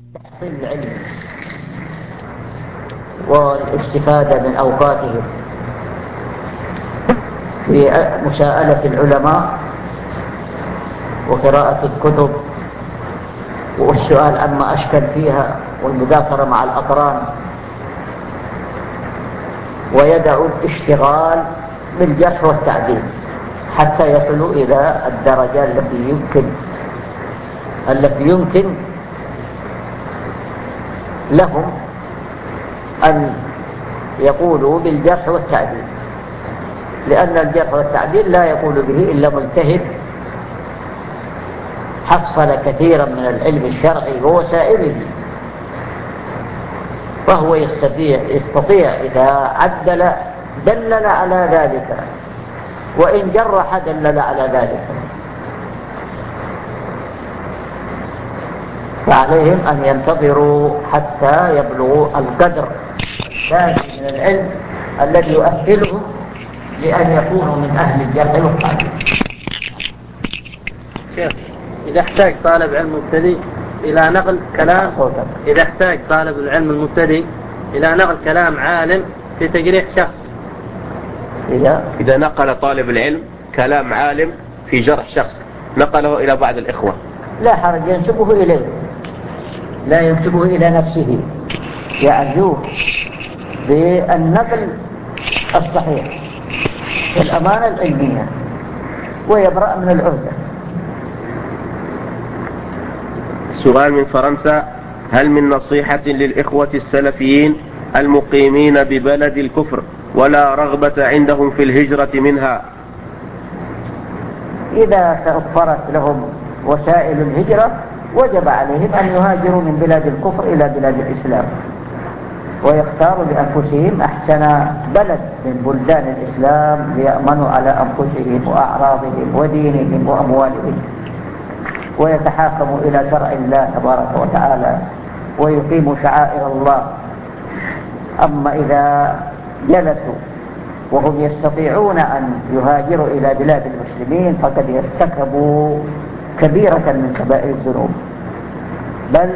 تحصيل العلم والاستفادة من أوقاتهم في مساءلة العلماء وقراءة الكتب والسؤال عما أشكل فيها والمذاكرة مع الأقران، ويدعوا الاشتغال بالجرح والتعديل حتى يصلوا إلى الدرجة التي يمكن لهم أن يقولوا بالجرح والتعديل، لأن الجرح والتعديل لا يقول به إلا مجتهد حصل كثيرا من العلم الشرعي ووسائله، فهو يستطيع إذا عدل دلل على ذلك، وإن جرح دلل على ذلك. فعليهم أن ينتظروا حتى يبلغوا القدر الثاني من العلم الذي يؤهلهم لأن يكونوا من أهل الجرح والتعديل. شيخ، إذا احتاج طالب علم مبتدئ إلى نقل كلام إذا احتاج طالب العلم المبتدئ إلى نقل كلام عالم في تجريح شخص، إذا نقل طالب العلم كلام عالم في جرح شخص نقله إلى بعض الإخوة لا حرج، ينسبه إليه، لا ينسبه إلى نفسه، يعزوه بالنقل الصحيح والأمانة العلمية ويبرأ من العهدة. سؤال من فرنسا: هل من نصيحة للإخوة السلفيين المقيمين ببلد الكفر ولا رغبة عندهم في الهجرة منها؟ إذا توفرت لهم وسائل الهجرة وجب عليهم أن يهاجروا من بلاد الكفر إلى بلاد الإسلام، ويختاروا لأنفسهم أحسن بلد من بلدان الإسلام ليأمنوا على أنفسهم وأعراضهم ودينهم وأموالهم، ويتحاكموا إلى شرع الله تبارك وتعالى ويقيموا شعائر الله. أما إذا جلسوا وهم يستطيعون أن يهاجروا إلى بلاد المسلمين فقد يرتكبوا كبيرة من كبائر الذنوب، بل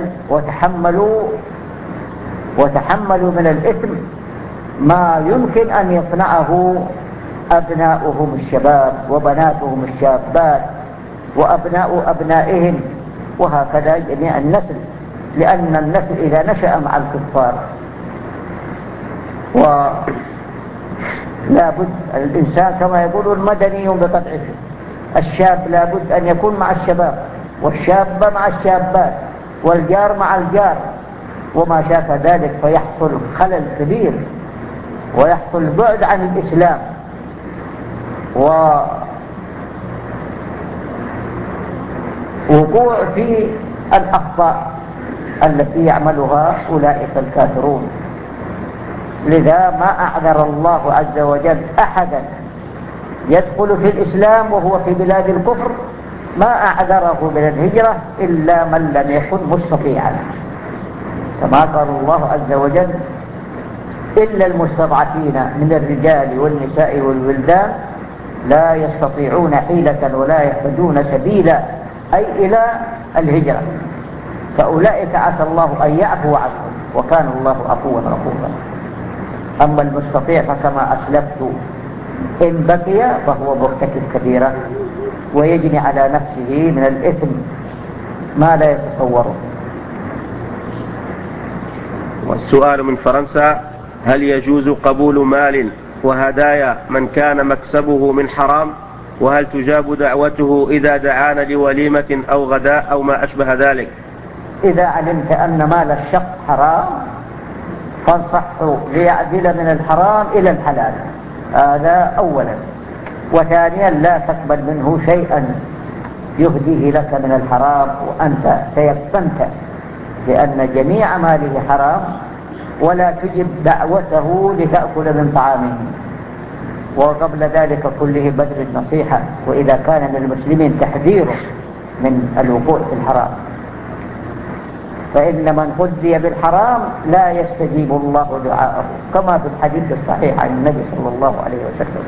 وتحملوا من الإثم ما يمكن أن يصنعه أبناؤهم الشباب وبناتهم الشابات وأبناء أبنائهم، وهكذا جميع النسل، لأن النسل إذا نشأ مع الكفار ولا بد الإنسان كما يقول المدني بطبعه، الشاب لا بد أن يكون مع الشباب، والشابة مع الشابات، والجار مع الجار، وما شاك ذلك فيحصل خلل كبير ويحصل بعد عن الإسلام ووقوع في الأخطاء التي يعملها أولئك الكافرون. لذا ما أعذر الله عز وجل أحدا يدخل في الإسلام وهو في بلاد الكفر، ما أعذره من الهجرة إلا من لم يكن مستطيعا، كما قال الله عز وجل: إلا المستضعفين من الرجال والنساء والولدان لا يستطيعون حيلة ولا يهتدون سبيلا، أي إلى الهجرة، فأولئك عسى الله أن يعفو عنهم وكان الله عفوا غفورا. أما المستطيع فكما أسلفت إن بقي فهو مرتكب كبيرة ويجني على نفسه من الإثم ما لا يتصوره. والسؤال من فرنسا: هل يجوز قبول مال وهدايا من كان مكسبه من حرام؟ وهل تجاب دعوته إذا دعانا لوليمة أو غداء أو ما أشبه ذلك؟ إذا علمت أن مال الشخص حرام فانصحه ليعدل من الحرام إلى الحلال، هذا أولا. وثانيا لا تقبل منه شيئا يهديه لك من الحرام وأنت تيقنت لأن جميع ماله حرام، ولا تجب دعوته لتأكل من طعامه. وقبل ذلك كله بذل النصيحة، وإذا كان من المسلمين تحذيره من الوقوع في الحرام، فإن من غذي بالحرام لا يستجيب الله دعاءه، كما في الحديث الصحيح عن النبي صلى الله عليه وسلم.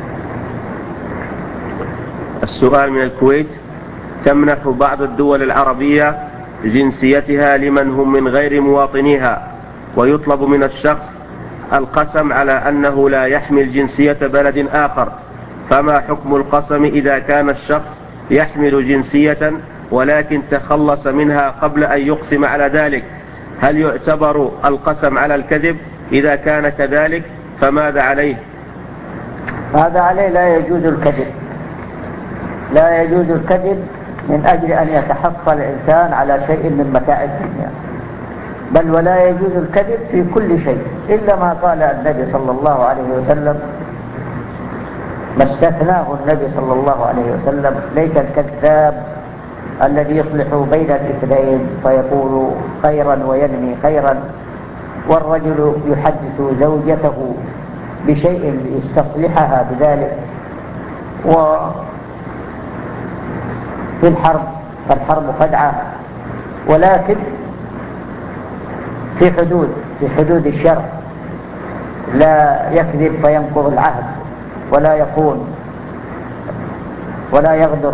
السؤال من الكويت: تمنح بعض الدول العربية جنسيتها لمن هم من غير مواطنيها، ويطلب من الشخص القسم على أنه لا يحمل جنسية بلد آخر، فما حكم القسم إذا كان الشخص يحمل جنسية ولكن تخلص منها قبل أن يقسم على ذلك؟ هل يعتبر القسم على الكذب؟ إذا كان كذلك فماذا عليه؟ هذا عليه لا يجوز الكذب، لا يجوز الكذب من أجل أن يتحصل الإنسان على شيء من متاع الدنيا، بل ولا يجوز الكذب في كل شيء إلا ما قال النبي صلى الله عليه وسلم، ما استثناه النبي صلى الله عليه وسلم: ليس الكذاب الذي يصلح بين الاثنين فيقول خيرا وينمي خيرا، والرجل يحدث زوجته بشيء ليستصلحها بذلك. وفي الحرب فالحرب خدعة، ولكن في حدود الشرع، لا يكذب فينقض العهد، ولا يخون ولا يغدر.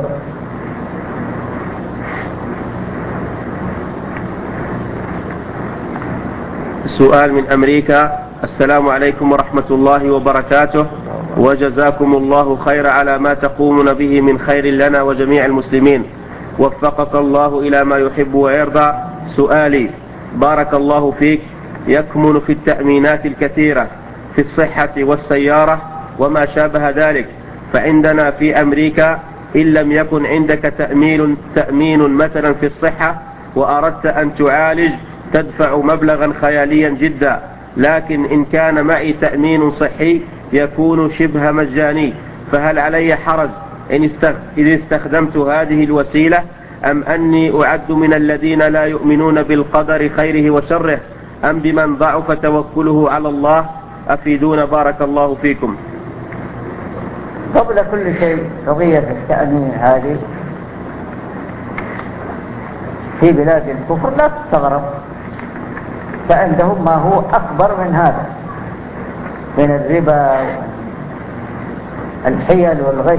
سؤال من أمريكا: السلام عليكم ورحمة الله وبركاته، وجزاكم الله خير على ما تقومون به من خير لنا وجميع المسلمين، وفقك الله إلى ما يحب ويرضى. سؤالي: بارك الله فيك، يكمن في التأمينات الكثيرة في الصحة والسيارة وما شابه ذلك، فعندنا في أمريكا إن لم يكن عندك تأمين مثلا في الصحة وأردت أن تعالج تدفع مبلغا خياليا جدا، لكن إن كان معي تأمين صحي يكون شبه مجاني، فهل علي حرج إن استخدمت هذه الوسيلة، أم أني أعد من الذين لا يؤمنون بالقدر خيره وشره، أم بمن ضعف توكله على الله؟ أفيدون بارك الله فيكم. قبل كل شيء قضية التأمين هذه في بلاد الكفر لا تستغرب، فعندهم ما هو أكبر من هذا من الربا الحيل والغش.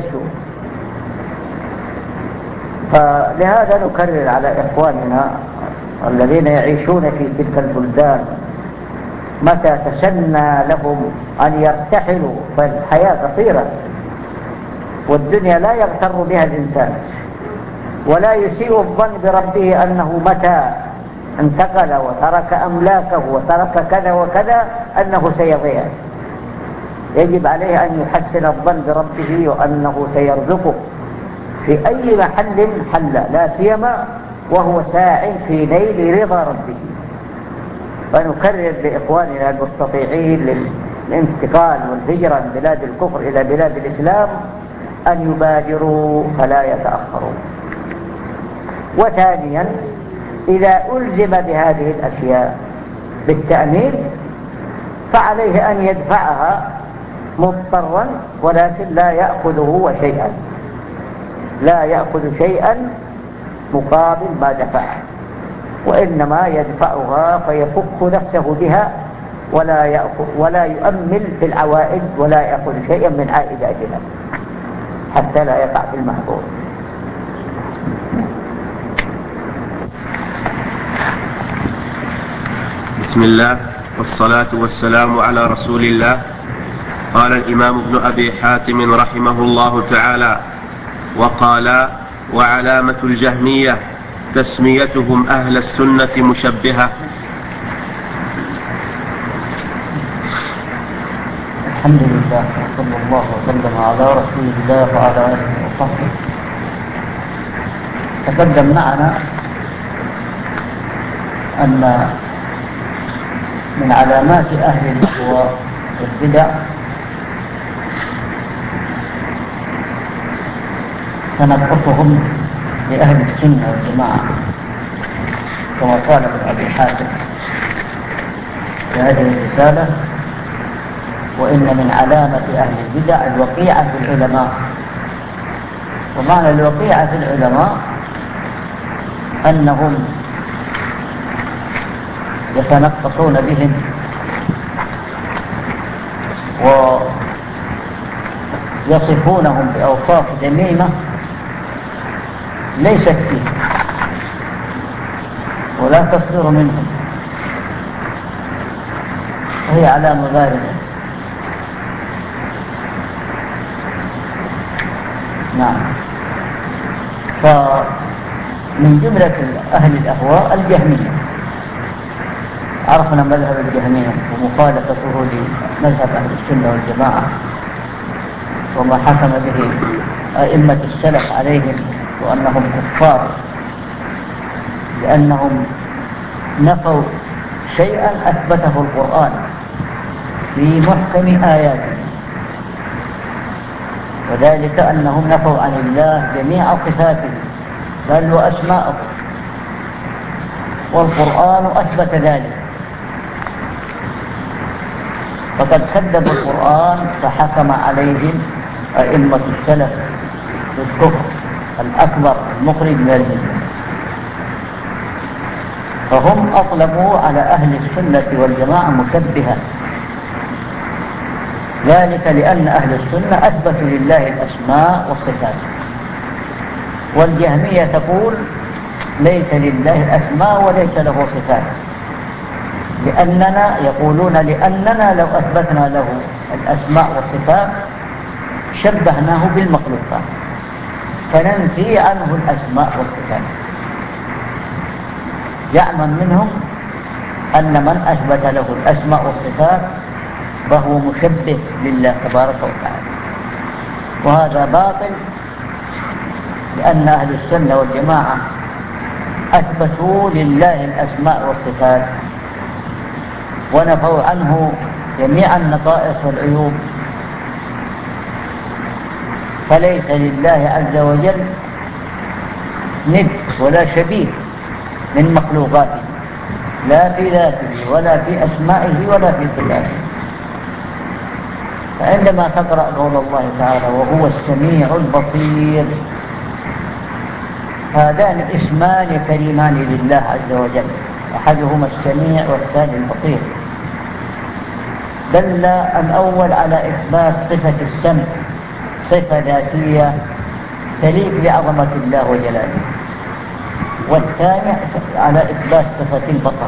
فلهذا نكرر على إخواننا الذين يعيشون في تلك البلدان متى تسنى لهم أن يرتحلوا، فالحياة قصيرة والدنيا لا يغتر بها الإنسان، ولا يسيء الظن بربه أنه متى انتقل وترك أملاكه وترك كذا وكذا أنه سيضيع. يجب عليه أن يحسن الظن بربه وأنه سيرزقه في أي محل حل، لا سيما وهو ساع في نيل رضا ربه. فنكرر لإخواننا المستطيعين للانتقال والهجرة من بلاد الكفر إلى بلاد الإسلام أن يبادروا فلا يتأخروا. وثانيا، إذا ألزم بهذه الأشياء بالتأمين فعليه أن يدفعها مضطرا، ولكن لا يأخذ هو شيئا، لا يأخذ شيئا مقابل ما دفعه، وإنما يدفعها فيفك نفسه بها، ولا يؤمل في العوائد، ولا يأخذ شيئا من عائداتها حتى لا يقع في المحظور. بسم الله والصلاة والسلام على رسول الله. قال الإمام ابن أبي حاتم رحمه الله تعالى: وقال: وعلامة الجهمية تسميتهم أهل السنة مشبهة. الحمد لله وصلى الله وسلم على رسول الله وعلى آله وصحبه. تقدم معنا أن من علامات أهل الأهواء والبدع تنقصهم لأهل السنة والجماعة، كما قال ابن أبي حاتم في هذه الرسالة: وإن من علامة أهل البدع الوقيعة في العلماء. ومعنى الوقيعة في العلماء أنهم يتنقصون بهم ويصفونهم بأوصاف ذميمة ليست فيه، ولا تصدر منهم، وهي علامة باردة. نعم. فمن جملة أهل الأهواء الجهمية، عرفنا مذهب الجهمية ومخالفته لمذهب أهل السنة والجماعة وما حكم به أئمة السلف عليهم وأنهم كفار لأنهم نفوا شيئا أثبته القرآن في محكم آياته، وذلك أنهم نفوا عن الله جميع صفاته بل وأسماءه، والقرآن أثبت ذلك. فقد كذبوا القرآن فحكم عليهم أئمة السلف بالكفر الأكبر المخرج من الملة. فهم أطلقوا على أهل السنة والجماعة مشبهة، ذلك لأن أهل السنة أثبتوا لله الأسماء والصفات، والجهمية تقول ليس لله أسماء وليس له صفات، يقولون لأننا لو أثبتنا له الأسماء والصفات شبهناه بالمخلوقات فننفي عنه الأسماء والصفات. زعما منهم أن من أثبت له الأسماء والصفات فهو مشبه لله تبارك وتعالى، وهذا باطل، لأن أهل السنة والجماعة أثبتوا لله الأسماء والصفات ونفوا عنه جميع النقائص والعيوب، فليس لله عز وجل ند ولا شبيه من مخلوقاته، لا في ذاته ولا في أسمائه ولا في صفاته. فعندما تقرأ قول الله تعالى وهو السميع البصير، هذان اسمان كريمان لله عز وجل، أحدهما السميع والثاني البصير. دل الأول على إثبات صفة السمع، صفة ذاتية تليق بعظمة الله وجلاله، والثاني على إثبات صفة البصر،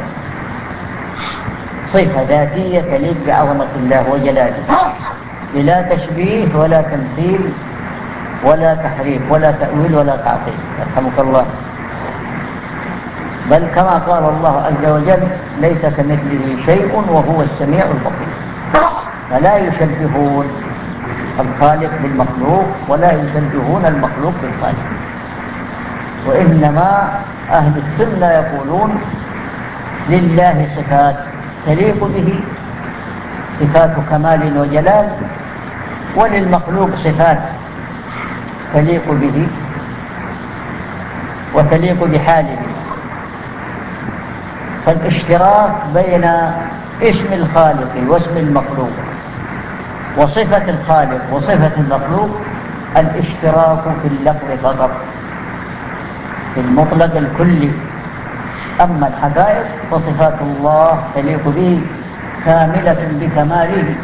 صفة ذاتية تليق بعظمة الله وجلاله، بلا تشبيه ولا تمثيل ولا تحريف ولا تأويل ولا تعطيل، يرحمك الله. بل كما قال الله عز وجل ليس كمثله شيء وهو السميع البصير. فلا يشبهون الخالق بالمخلوق ولا يشبهون المخلوق بالخالق، وإنما أهل السنة يقولون لله صفات تليق به، صفات كمال وجلال، وللمخلوق صفات تليق به وتليق بحاله. فالاشتراك بين اسم الخالق واسم المخلوق وصفة الخالق وصفة المخلوق الاشتراك في اللفظ فقط، في المطلق الكلي. أما الحقائق فصفات الله تليق به كاملة بكماله،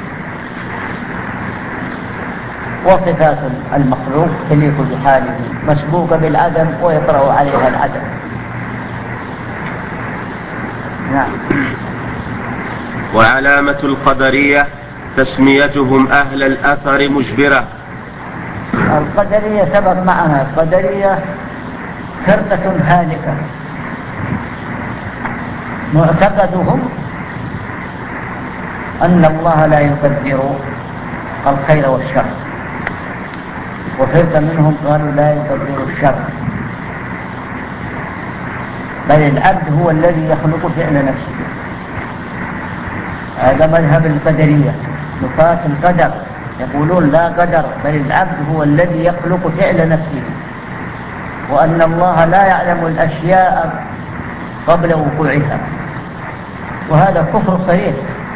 وصفات المخلوق تليق بحاله مسبوقة بالعدم ويطرأ عليها العدم. نعم. وعلامة القدرية تسميتهم أهل الأثر مجبرة. القدرية سبق معنا، القدرية فرقة هالكة، معتقدهم أن الله لا يقدر الخير والشر، وفرقة منهم قالوا لا يقدر الشر، بل العبد هو الذي يخلق فعل نفسه. هذا مذهب القدرية، نفاة القدر، يقولون لا قدر بل العبد هو الذي يخلق فعل نفسه، وأن الله لا يعلم الأشياء قبل وقوعها، وهذا كفر صريح.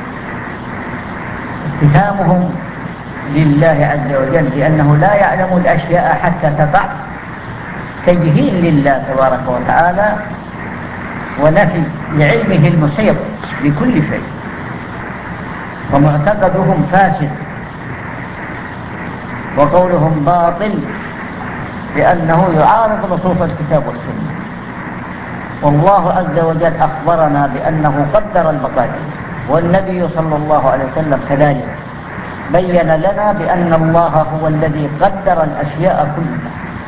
اتهامهم لله عز وجل بأنه لا يعلم الأشياء حتى تقع تجهيل لله تبارك وتعالى ونفي لعلمه المحيط بكل شيء، ومعتقدهم فاسد وقولهم باطل لأنه يعارض نصوص الكتاب والسنة، والله عز وجل أخبرنا بأنه قدر المقادير، والنبي صلى الله عليه وسلم كذلك بين لنا بأن الله هو الذي قدر الأشياء كلها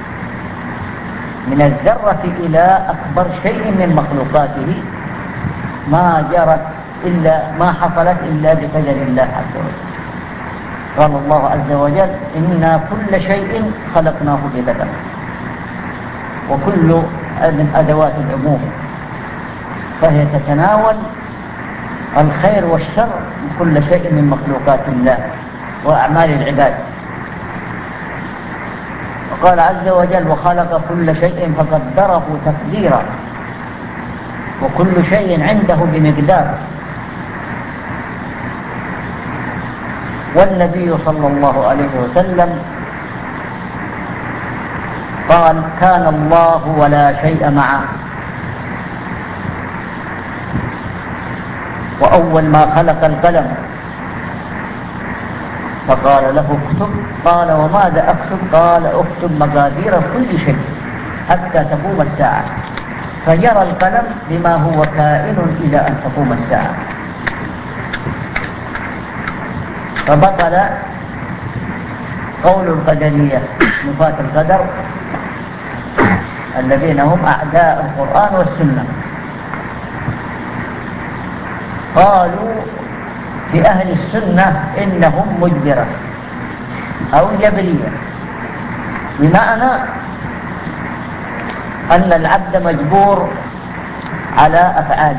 من الذرة إلى أكبر شيء من مخلوقاته، ما حصلت إلا بقدر الله عز وجل. قال الله عز وجل: إنا كل شيء خلقناه بقدر، وكل من أدوات العموم، فهي تتناول الخير والشر من كل شيء من مخلوقات الله وأعمال العباد. وقال عز وجل: وخلق كل شيء فقدره تقديرا، وكل شيء عنده بمقدار. والنبي صلى الله عليه وسلم قال: كان الله ولا شيء معه، وأول ما خلق القلم فقال له: اكتب. قال: وماذا أكتب؟ قال: اكتب مقادير كل شيء حتى تقوم الساعة. فجرى القلم بما هو كائن إلى أن تقوم الساعة. فبطل قول القدرية نفاة القدر الذين هم أعداء القرآن والسنة. قالوا في أهل السنة إنهم مجبرة أو جبرية، بمعنى أن العبد مجبور على أفعاله.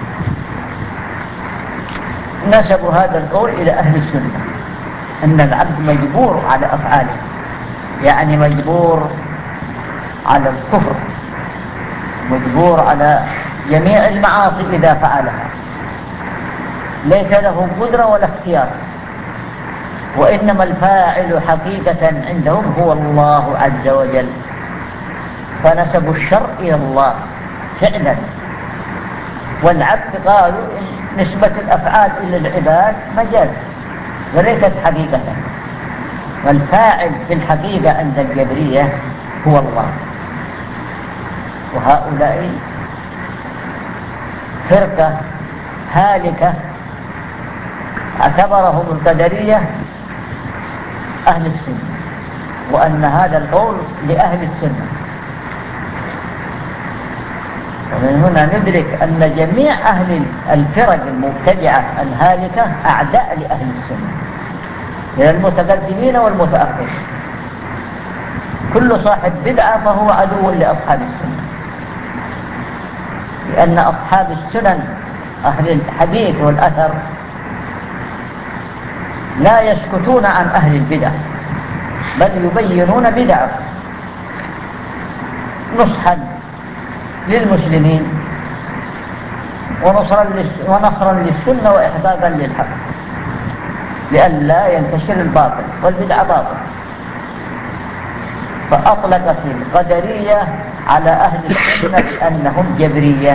نسبوا هذا القول إلى أهل السنة، أن العبد مجبور على أفعاله، يعني مجبور على الكفر، مجبور على جميع المعاصي إذا فعلها، ليس له قدرة ولا اختيار، وإنما الفاعل حقيقة عندهم هو الله عز وجل. فنسبوا الشر إلى الله فعلا، والعبد قالوا إن نسبة الأفعال إلى العباد مجاز وليست حقيقة، والفاعل في الحقيقة عند الجبرية هو الله. وهؤلاء فرقة هالكة اعتبرهم القدرية أهل السنة، وأن هذا القول لأهل السنة. ومن هنا ندرك أن جميع أهل الفرق المبتدعة الهالكة أعداء لأهل السنة، من المتقدمين والمتأخرين. كل صاحب بدعة فهو عدو لأصحاب السنة، لأن أصحاب السنن أهل الحديث والأثر لا يسكتون عن أهل البدع، بل يبينون بدعة نصحا للمسلمين ونصرا للسنة وإحبابا للحق، لئلا ينتشر الباطل، والبدعة باطل. فأطلقت القدرية على أهل السنة بأنهم جبرية،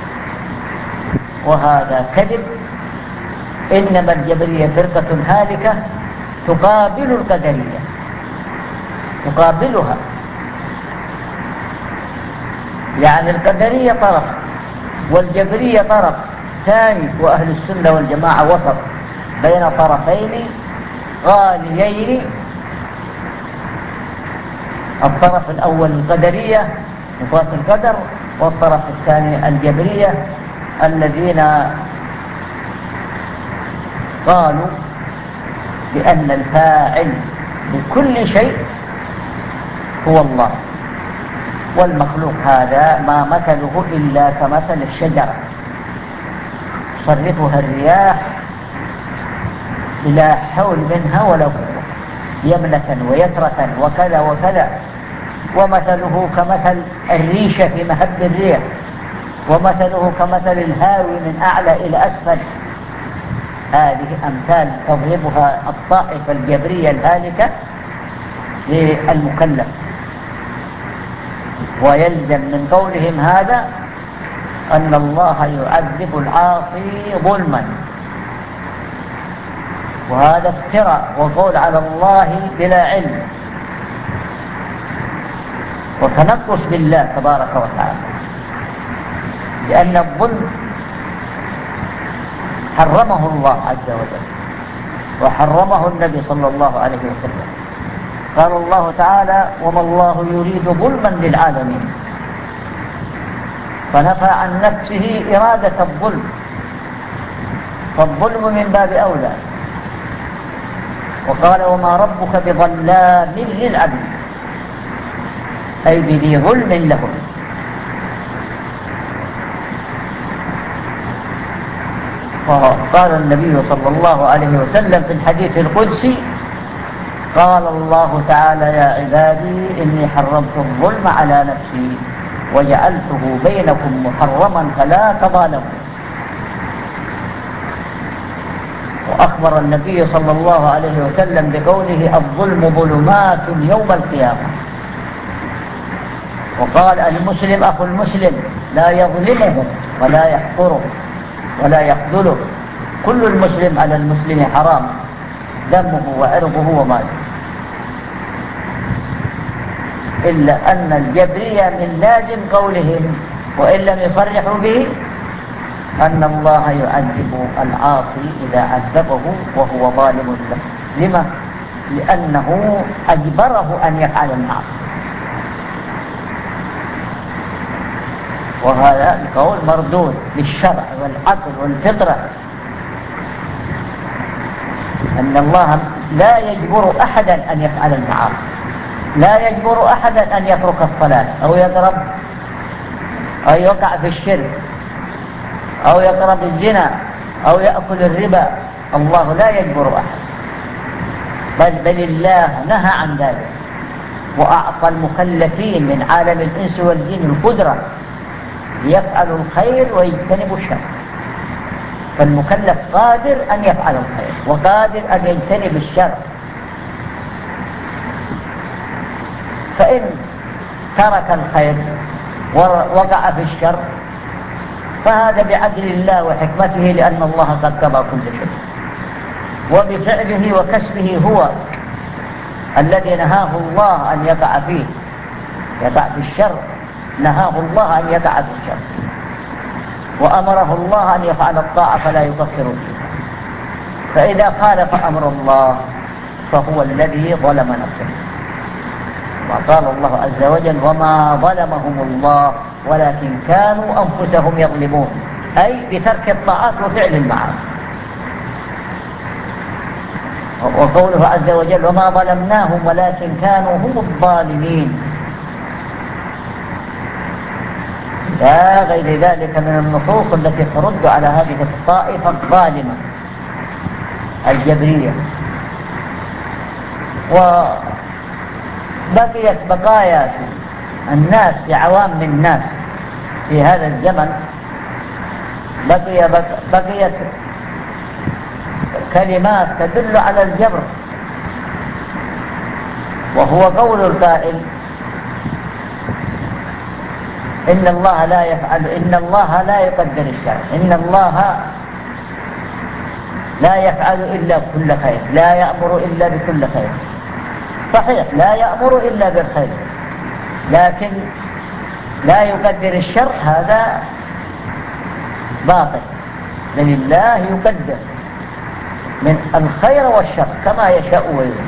وهذا كذب. إنما الجبرية فرقة هالكة تقابل القدرية، تقابلها، يعني القدرية طرف والجبرية طرف ثاني، وأهل السنة والجماعة وسط بين طرفين غاليين. الطرف الأول القدرية نفاة القدر، والطرف الثاني الجبرية الذين قالوا بأن الفاعل بكل شيء هو الله، والمخلوق هذا ما مثله إلا كمثل الشجرة تصرفها الرياح إلى حول منها ولا قوة، يمنة ويترة وكذا وكذا، ومثله كمثل الريشة في مهب الريح، ومثله كمثل الهاوي من أعلى إلى أسفل. هذه أمثال تضربها الطائفة الجبرية الهالكة للمكلف، ويلزم من قولهم هذا أن الله يعذب العاصي ظلما، وهذا افتراء وقول على الله بلا علم وتنقص بالله تبارك وتعالى. لأن الظلم حرمه الله عز وجل وحرمه النبي صلى الله عليه وسلم. قال الله تعالى: وما الله يريد ظلما للعالمين، فنفى عن نفسه إرادة الظلم، فالظلم من باب أولى. وقال: وما ربك بظلام للعبيد، أي بذي ظلم لهم. وقال النبي صلى الله عليه وسلم في الحديث القدسي: قال الله تعالى: يا عبادي إني حرمت الظلم على نفسي وجعلته بينكم محرما فلا تظالموا. وأخبر النبي صلى الله عليه وسلم بقوله: الظلم ظلمات يوم القيامة. وقال: المسلم أخو المسلم لا يظلمه ولا يحقره ولا يخذله، كل المسلم على المسلم حرام، دمه وعرضه وماله. إلا أن الجبرية من لازم قولهم وإن لم يصرحوا به أن الله يعذب العاصي إذا عذبه وهو ظالم له. لما؟ لأنه أجبره أن يفعل المعصية. وهذا القول مردود للشرع والعقل والفطرة، أن الله لا يجبر أحدا أن يفعل المعاصي، لا يجبر أحدا أن يترك الصلاة أو يقرب أو يقع في الشرك أو يقرب الزنا أو يأكل الربا. الله لا يجبر أحد، بل الله نهى عن ذلك، وأعطى المكلفين من عالم الإنس والجن القدرة ليفعلوا الخير ويجتنبوا الشر. فالمكلف قادر أن يفعل الخير وقادر أن يجتنب الشر. فإن ترك الخير ووقع في الشر فهذا بعدل الله وحكمته، لأن الله قد قضى كل شيء، وبفعله وكسبه هو الذي نهاه الله أن يقع فيه، يقع في الشر، نهاه الله أن يقع في الشر، وأمره الله أن يفعل الطاعة فلا يقصر فيه. فإذا خالف أمر الله فهو الذي ظلم نفسه. وقال الله عز وجل: وما ظلمهم الله ولكن كانوا أنفسهم يظلمون، أي بترك الطاعات وفعل المعاصي. وقوله عز وجل: وما ظلمناهم ولكن كانوا هم الظالمين. لا غير ذلك من النصوص التي ترد على هذه الطائفة الظالمة الجبرية. وبقيت بقايا الناس في عوام الناس في هذا الزمن، بقيت كلمات تدل على الجبر، وهو قول القائل: إن الله لا يفعل، إن الله لا يقدر الشر، إن الله لا يفعل إلا كل خير، لا يأمر إلا بكل خير. صحيح، لا يأمر إلا بالخير، لكن لا يقدر الشر، هذا باطل. لله يقدر من الخير والشر كما يشاء ويريد،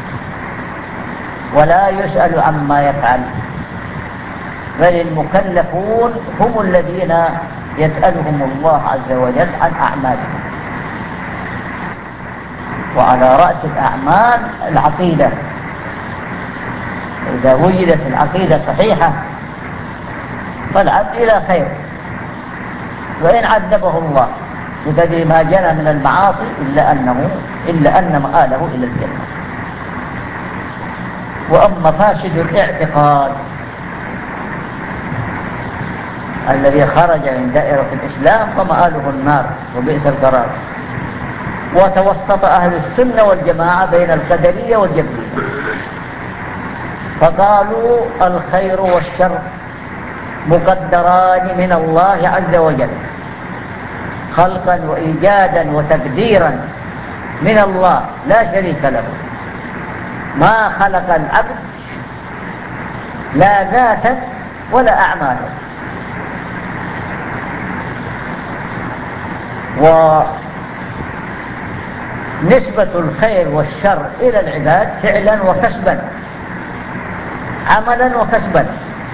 ولا يسأل عما يفعل، بل المكلفون هم الذين يسألهم الله عز وجل عن أعمالهم. وعلى رأس الأعمال العقيدة، إذا وجدت العقيدة صحيحة فالعبد إلى خير، وإن عذبه الله ببدء ما جنى من المعاصي إلا أن مآله إلى الجنة. وأما فاسد الاعتقاد الذي خرج من دائرة الإسلام فمآله النار وبئس القرار. وتوسط أهل السنة والجماعة بين القدرية والجبرية، فقالوا الخير والشر مقدران من الله عز وجل، خلقا وإيجادا وتقديرا من الله لا شريك له. ما خلق العبد لا ذاتا ولا أعمالا، ونسبة الخير والشر إلى العباد فعلا وكسبا، عملا وكسبا.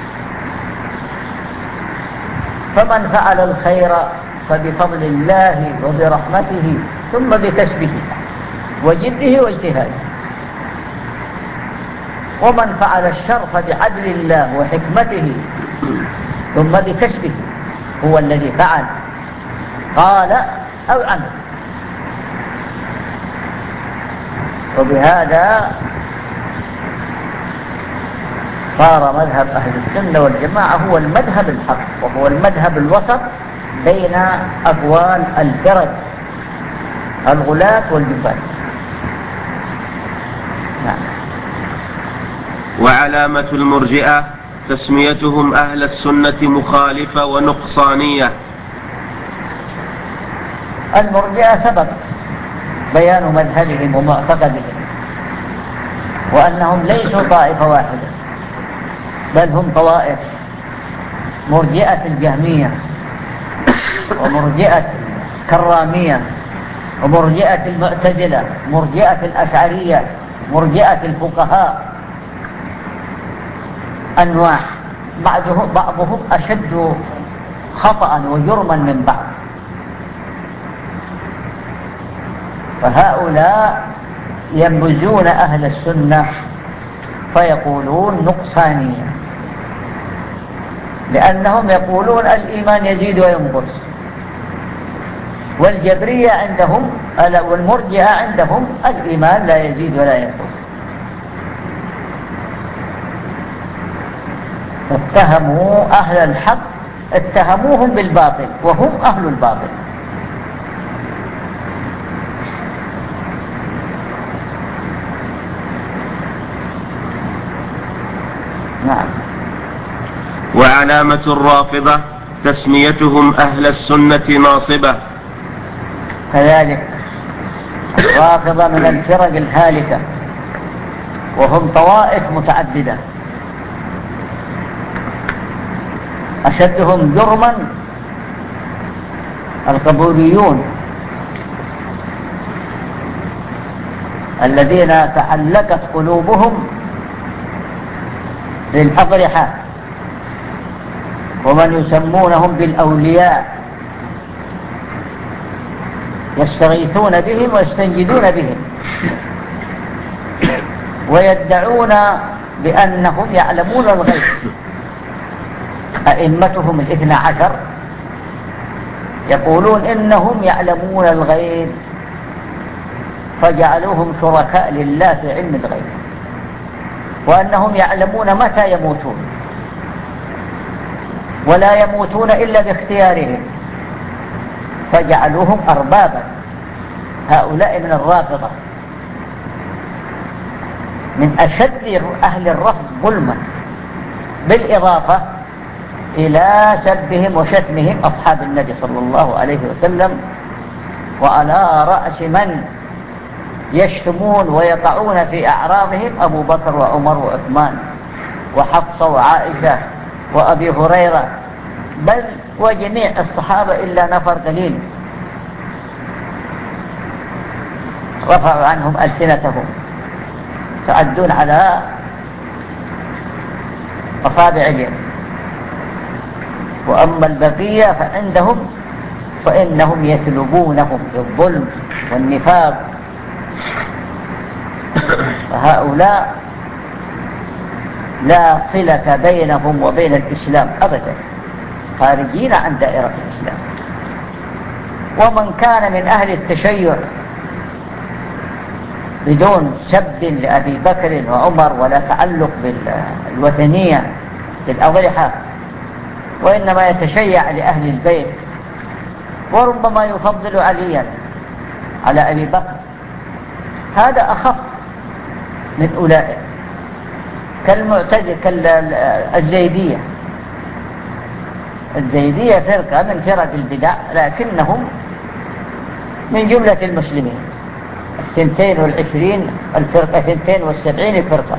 فمن فعل الخير فبفضل الله وبرحمته ثم بكسبه وجده واجتهاده، ومن فعل الشر فبعدل الله وحكمته ثم بكسبه، هو الذي فعل قال أو عمل. وبهذا صار مذهب أهل السنة والجماعة هو المذهب الحق، وهو المذهب الوسط بين أقوال الفرق الغلاة والجفاة. نعم. وعلامة المرجئة تسميتهم أهل السنة مخالفة ونقصانية. المرجئة سبق بيان مذهبهم ومعتقدهم، وأنهم ليسوا طائفة واحدة، بل هم طوائف: مرجئة الجهمية، ومرجئة الكرامية، ومرجئة المعتزلة، مرجئة الأشعرية، مرجئة الفقهاء. أنواع، بعضهم أشد خطأ وجرما من بعض. فهؤلاء ينبذون أهل السنة فيقولون نقصانية، لأنهم يقولون الإيمان يزيد وينقص. والجبرية عندهم والمرجئة عندهم الإيمان لا يزيد ولا ينقص. فاتهموا أهل الحق، اتهموهم بالباطل وهم أهل الباطل. نعم. وعلامة الرافضة تسميتهم أهل السنة ناصبة. كذلك الرافضة من الفرق الهالكة، وهم طوائف متعددة. أشدهم جرما القبوريون الذين تعلقت قلوبهم بالأضرحة، ومن يسمونهم بالأولياء، يستغيثون بهم ويستنجدون بهم، ويدعون بأنهم يعلمون الغيب. أئمتهم 12 يقولون إنهم يعلمون الغيب، فجعلوهم شركاء لله في علم الغيب، وأنهم يعلمون متى يموتون، ولا يموتون إلا باختيارهم، فجعلوهم أربابا. هؤلاء من الرافضة، من أشد أهل الرفض ظلما، بالإضافة إلى سبهم وشتمهم أصحاب النبي صلى الله عليه وسلم. وعلى رأس من يشتمون ويقعون في أعراضهم أبو بكر وعمر وعثمان وحفصة وعائشة وأبي هريرة، بل وجميع الصحابة إلا نفر قليل رفعوا عنهم ألسنتهم، تعدون على أصابع اليد. وأما البقية فإنهم يسلبونهم بالظلم والنفاق. فهؤلاء لا صلة بينهم وبين الإسلام أبدا، خارجين عن دائرة الإسلام. ومن كان من أهل التشيع بدون سب لأبي بكر وعمر ولا تعلق بالوثنية بالأضرحة، وإنما يتشيع لأهل البيت، وربما يفضل عليا على أبي بكر، هذا أخف من أولئك. كالمعتزلة كالزيدية. الزيدية فرقة من فرق البدع، لكنهم من جملة المسلمين 22 الفرقة، 72 فرقة،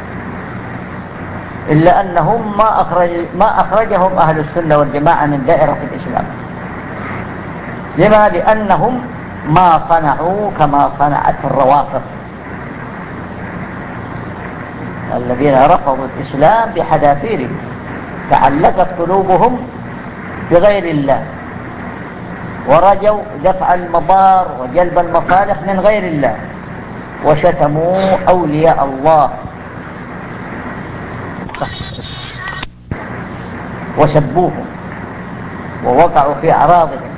إلا أنهم ما أخرجهم أهل السنة والجماعة من دائرة الإسلام، لما؟ لأنهم ما صنعوا كما صنعت الروافض الذين رفضوا الإسلام بحذافيره، تعلقت قلوبهم بغير الله ورجوا دفع المضار وجلب المصالح من غير الله، وشتموا أولياء الله وسبوهم ووقعوا في أعراضهم.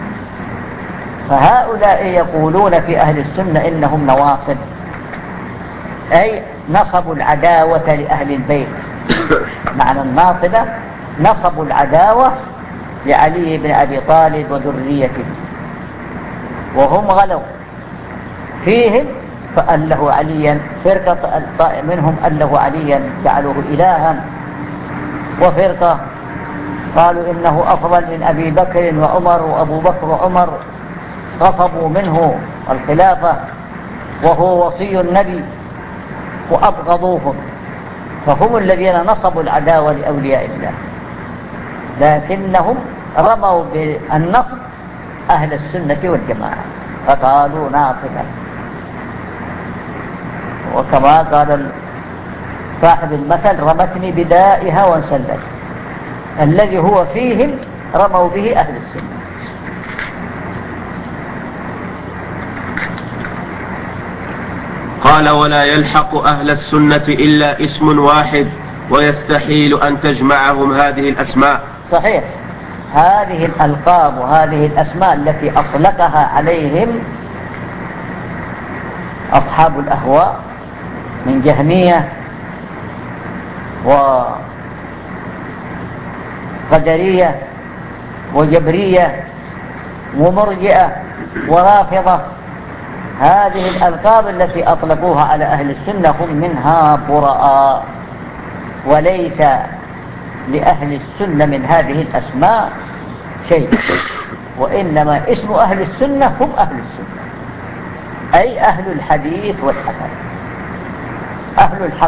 فهؤلاء يقولون في أهل السنة إنهم نواصب، أي نصبوا العداوة لأهل البيت. معنى الناصبة نصبوا العداوة لعلي بن أبي طالب وذريته، وهم غلوا فيهم فأله عليا، فرقة منهم أله عليا جعلوه إلها، وفرقة قالوا إنه أفضل من أبي بكر وعمر، وأبو بكر وعمر غصبوا منه الخلافة وهو وصي النبي وأبغضوهم، فهم الذين نصبوا العداوة لأولياء الله، لكنهم رموا بالنصب أهل السنة والجماعة فقالوا ناصبا. وكما قال صاحب المثل رمتني بدائها وانسلت، الذي هو فيهم رموا به أهل السنة. قال ولا يلحق أهل السنة إلا اسم واحد ويستحيل أن تجمعهم هذه الأسماء. صحيح، هذه الألقاب وهذه الأسماء التي أطلقها عليهم أصحاب الأهواء من جهمية وقدرية وجبرية ومرجئة ورافضة، هذه الألقاب التي أطلقوها على أهل السنة هم منها براء، وليس لأهل السنة من هذه الأسماء شيء، وإنما اسم أهل السنة هم أهل السنة، أي أهل الحديث والحسن، أهل الحق،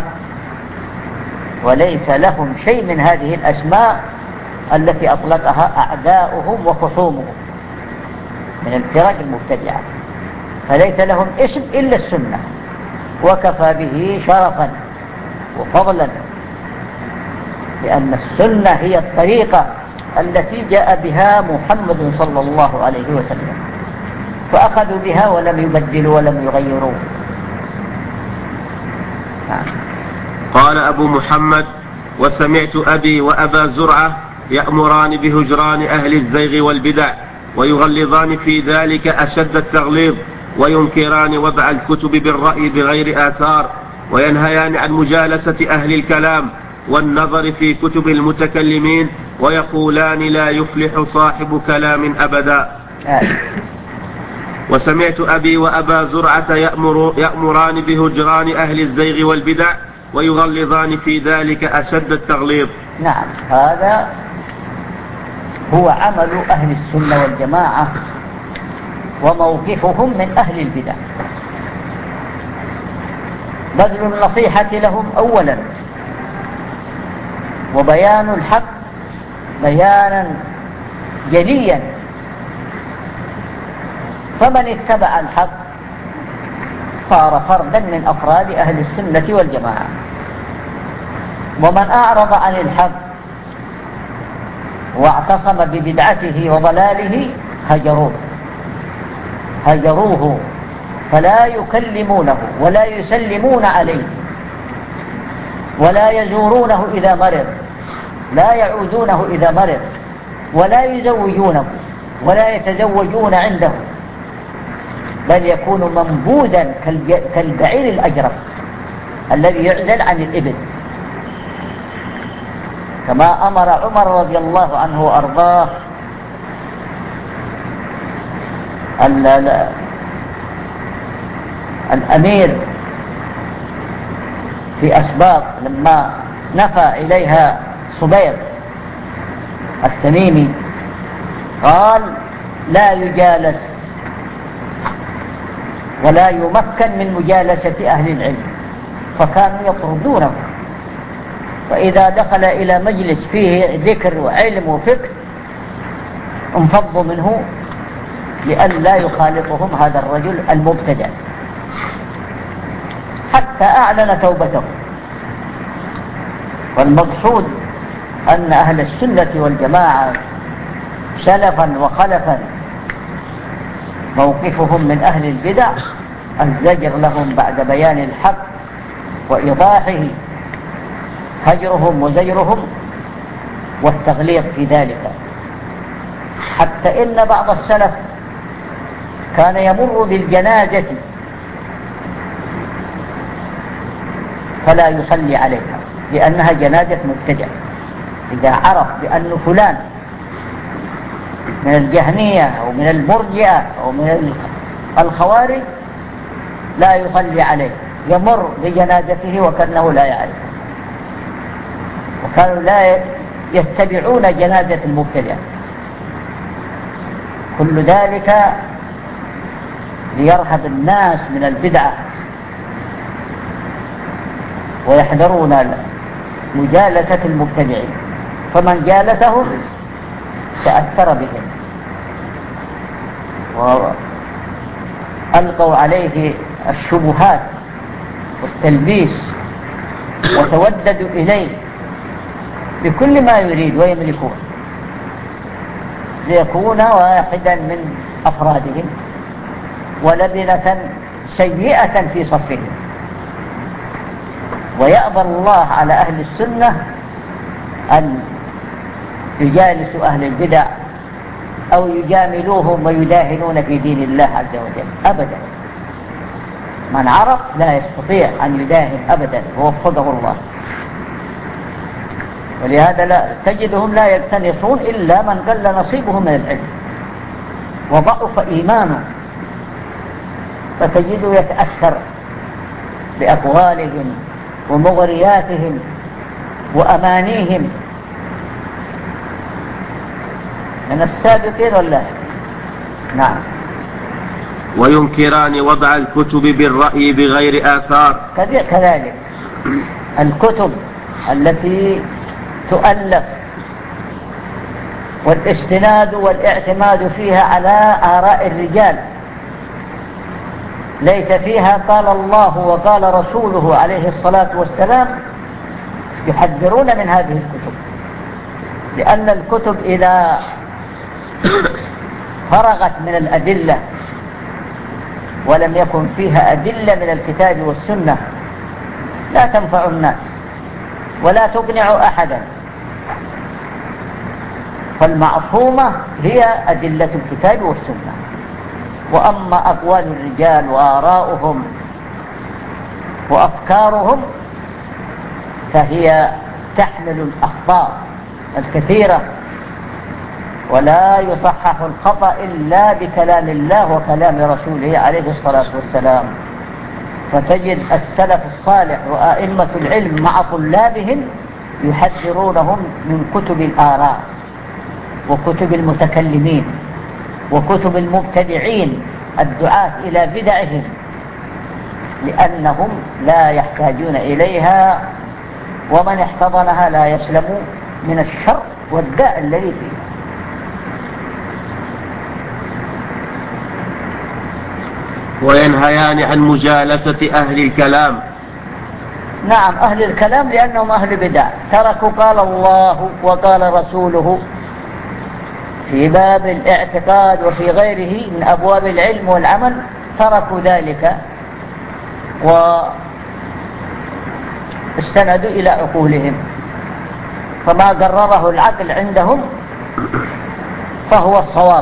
وليس لهم شيء من هذه الأسماء التي أطلقها أعداؤهم وخصومهم من الفرق المبتدعة، فليس لهم اسم إلا السنة، وكفى به شرفا وفضلا، لأن السنة هي الطريقة التي جاء بها محمد صلى الله عليه وسلم، فأخذوا بها ولم يبدلوا ولم يغيروا. قال أبو محمد وسمعت أبي وأبا زرعة يأمران بهجران أهل الزيغ والبدع ويغلظان في ذلك أشد التغليظ، وينكران وضع الكتب بالرأي بغير آثار، وينهيان عن مجالسة أهل الكلام والنظر في كتب المتكلمين، ويقولان لا يفلح صاحب كلام أبدا. وسمعت أبي وأبا زرعة يأمران بهجران أهل الزيغ والبدع ويغلظان في ذلك أشد التغليظ. نعم، هذا هو عمل أهل السنة والجماعة وموقفهم من أهل البدع، بذل النصيحة لهم أولا، وبيان الحق بيانا جليا، فمن اتبع الحق صار فردا من أفراد أهل السنة والجماعة، ومن أعرض عن الحق واعتصم ببدعته وضلاله هجروه فلا يكلمونه ولا يسلمون عليه ولا يزورونه إذا مرض، لا يعودونه إذا مرض، ولا يزوجونه ولا يتزوجون عنده، بل يكون منبوذا كالبعير الأجرب الذي يعزل عن الإبل، كما أمر عمر رضي الله عنه وأرضاه الأمير في أسباط لما نفى إليها صبير التميمي، قال لا يجالس ولا يمكن من مجالسة أهل العلم، فكانوا يطردونه، فإذا دخل إلى مجلس فيه ذكر وعلم وفقه انفضوا منه لئلا يخالطهم هذا الرجل المبتدع، حتى أعلن توبته. والمقصود أن أهل السنة والجماعة سلفا وخلفا موقفهم من أهل البدع الزجر لهم بعد بيان الحق وإيضاحه، هجرهم وزجرهم والتغليظ في ذلك، حتى إن بعض السلف كان يمر بالجنازة فلا يصلي عليها لأنها جنازة مبتدع. إذا عرف بأن فلان من الجهمية أو من المرجئة أو من الخوارج لا يصلي عليه، يمر بجنازته وكأنه لا يعرف. وكانوا لا يتبعون جنازة المبتدع. كل ذلك ليرهب الناس من البدعة ويحذرون مجالسة المبتدعين، فمن جالسهم تأثر بهم وألقوا عليه الشبهات والتلبيس وتوددوا إليه بكل ما يريد ويملكون ليكون واحدا من أفرادهم ولبنة سيئة في صفهم. ويأبى الله على أهل السنة أن يجالسوا أهل البدع أو يجاملوهم ويداهنون في دين الله عز وجل أبدا. من عرف لا يستطيع أن يداهن أبدا ووفقه الله. ولهذا لا تجدهم لا يقتنصون إلا من قل نصيبه من العلم وضعف إيمانه، فتجده يتأثر بأقوالهم ومغرياتهم وأمانيهم من السابقين واللاحقين. نعم. وينكران وضع الكتب بالرأي بغير آثار. كذلك الكتب التي تؤلف والاستناد والاعتماد فيها على آراء الرجال ليس فيها قال الله وقال رسوله عليه الصلاة والسلام، يحذرون من هذه الكتب، لأن الكتب إذا فرغت من الأدلة ولم يكن فيها أدلة من الكتاب والسنة لا تنفع الناس ولا تقنع أحدا. فالمعصومة هي أدلة الكتاب والسنة. وأما أقوال الرجال وآراؤهم وأفكارهم فهي تحمل الأخطاء الكثيرة، ولا يصحح الخطأ إلا بكلام الله وكلام رسوله عليه الصلاة والسلام. فتجد السلف الصالح وآئمة العلم مع طلابهم يحذرونهم من كتب الآراء وكتب المتكلمين وكتب المبتدعين الدعاة إلى بدعهم، لأنهم لا يحتاجون إليها، ومن احتضنها لا يسلم من الشر والداء الذي فيه. وينهيان عن مجالسة أهل الكلام. نعم، أهل الكلام لأنهم أهل بدع، تركوا قال الله وقال رسوله في باب الاعتقاد وفي غيره من أبواب العلم والعمل، تركوا ذلك واستندوا إلى عقولهم، فما قرره العقل عندهم فهو الصواب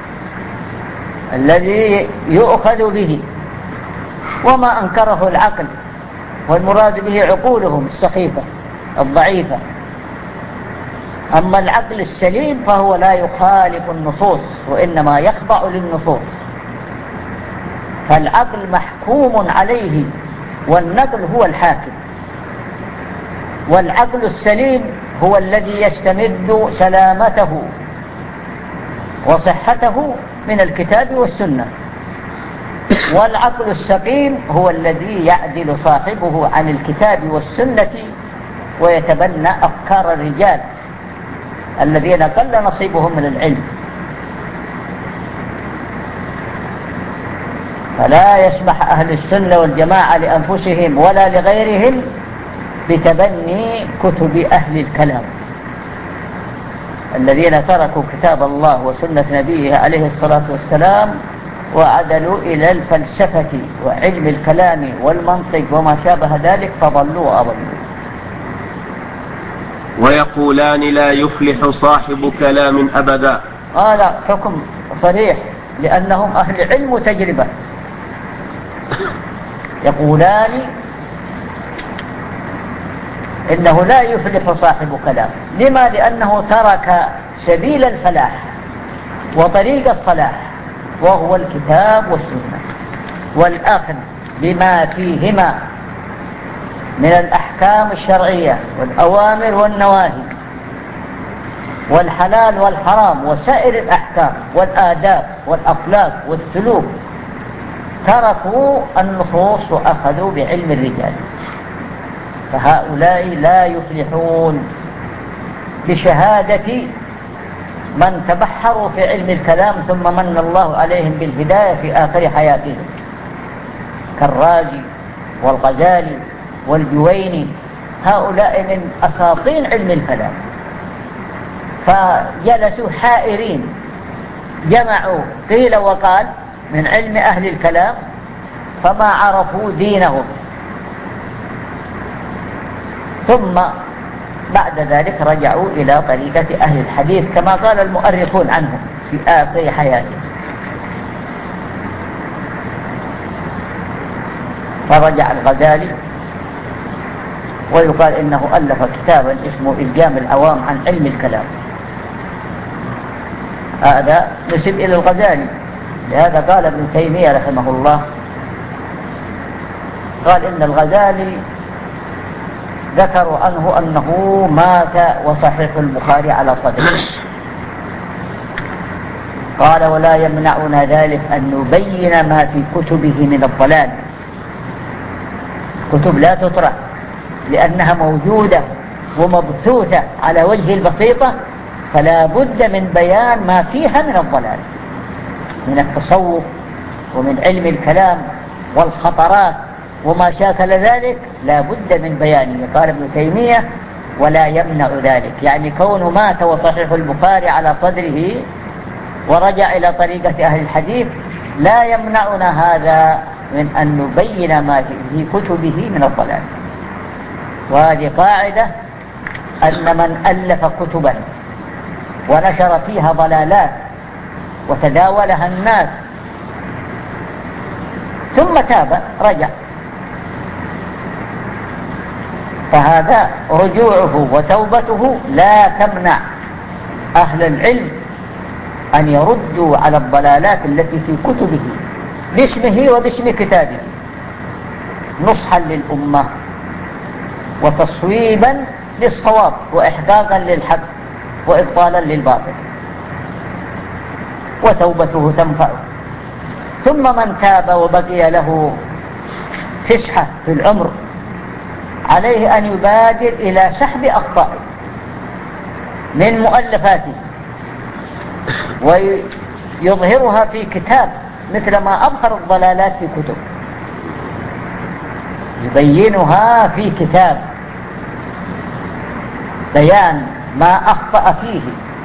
الذي يؤخذ به، وما أنكره العقل والمراد به عقولهم السخيفة الضعيفة. أما العقل السليم فهو لا يخالف النصوص وإنما يخضع للنصوص، فالعقل محكوم عليه والنقل هو الحاكم، والعقل السليم هو الذي يستمد سلامته وصحته من الكتاب والسنة، والعقل السقيم هو الذي يعدل صاحبه عن الكتاب والسنة ويتبنى أفكار الرجال الذين قل نصيبهم من العلم. فلا يسمح أهل السنة والجماعة لأنفسهم ولا لغيرهم بتبني كتب أهل الكلام الذين تركوا كتاب الله وسنة نبيه عليه الصلاة والسلام وعدلوا إلى الفلسفة وعلم الكلام والمنطق وما شابه ذلك فضلوا وأضلوا. ويقولان لا يفلح صاحب كلام أبدا. هذا حكم صريح لأنهم أهل علم وتجربة. يقولان إنه لا يفلح صاحب كلام. لما؟ لأنه ترك سبيل الفلاح وطريق الصلاح وهو الكتاب والسنة والأخذ بما فيهما من الأحكام الشرعية والأوامر والنواهي والحلال والحرام وسائر الأحكام والآداب والأخلاق والسلوك. تركوا النصوص وأخذوا بعلم الرجال، فهؤلاء لا يفلحون بشهادة من تبحروا في علم الكلام ثم من الله عليهم بالهداية في آخر حياتهم كالرازي والغزالي والجويني. هؤلاء من أساطين علم الكلام، فجلسوا حائرين جمعوا قيل وقال من علم أهل الكلام فما عرفوا دينهم، ثم بعد ذلك رجعوا إلى طريقة أهل الحديث كما قال المؤرخون عنهم في آخر حياتهم. فرجع الغزالي ويقال إنه ألف كتابا اسمه إلجام العوام عن علم الكلام، هذا نسب إلى الغزالي. لهذا قال ابن تيمية رحمه الله، قال إن الغزالي ذكروا عنه أنه مات وصحيح البخاري على صدره. قال ولا يمنعنا ذلك أن نبين ما في كتبه من الضلال. كتب لا تطرح لأنها موجودة ومبثوثة على وجه البسيطة، فلا بد من بيان ما فيها من الضلال من التصوف ومن علم الكلام والخطرات وما شاكل ذلك، لا بد من بيانه. قال ابن تيمية ولا يمنع ذلك، يعني كونه مات وصحيح البخاري على صدره ورجع إلى طريقة أهل الحديث لا يمنعنا هذا من أن نبين ما في كتبه من الضلال. وهذه قاعدة أن من ألف كتبا ونشر فيها ضلالات وتداولها الناس ثم تاب رجع، فهذا رجوعه وتوبته لا تمنع أهل العلم أن يردوا على الضلالات التي في كتبه باسمه وباسم كتابه نصحا للأمة وتصويبا للصواب وإحقاقا للحق وإبطالا للباطل، وتوبته تنفعه. ثم من تاب وبقي له فسحة في العمر عليه أن يبادر إلى سحب أخطائه من مؤلفاته ويظهرها في كتاب مثل ما أظهر الضلالات في كتب، يبينها في كتاب بيان ما أخطأ فيه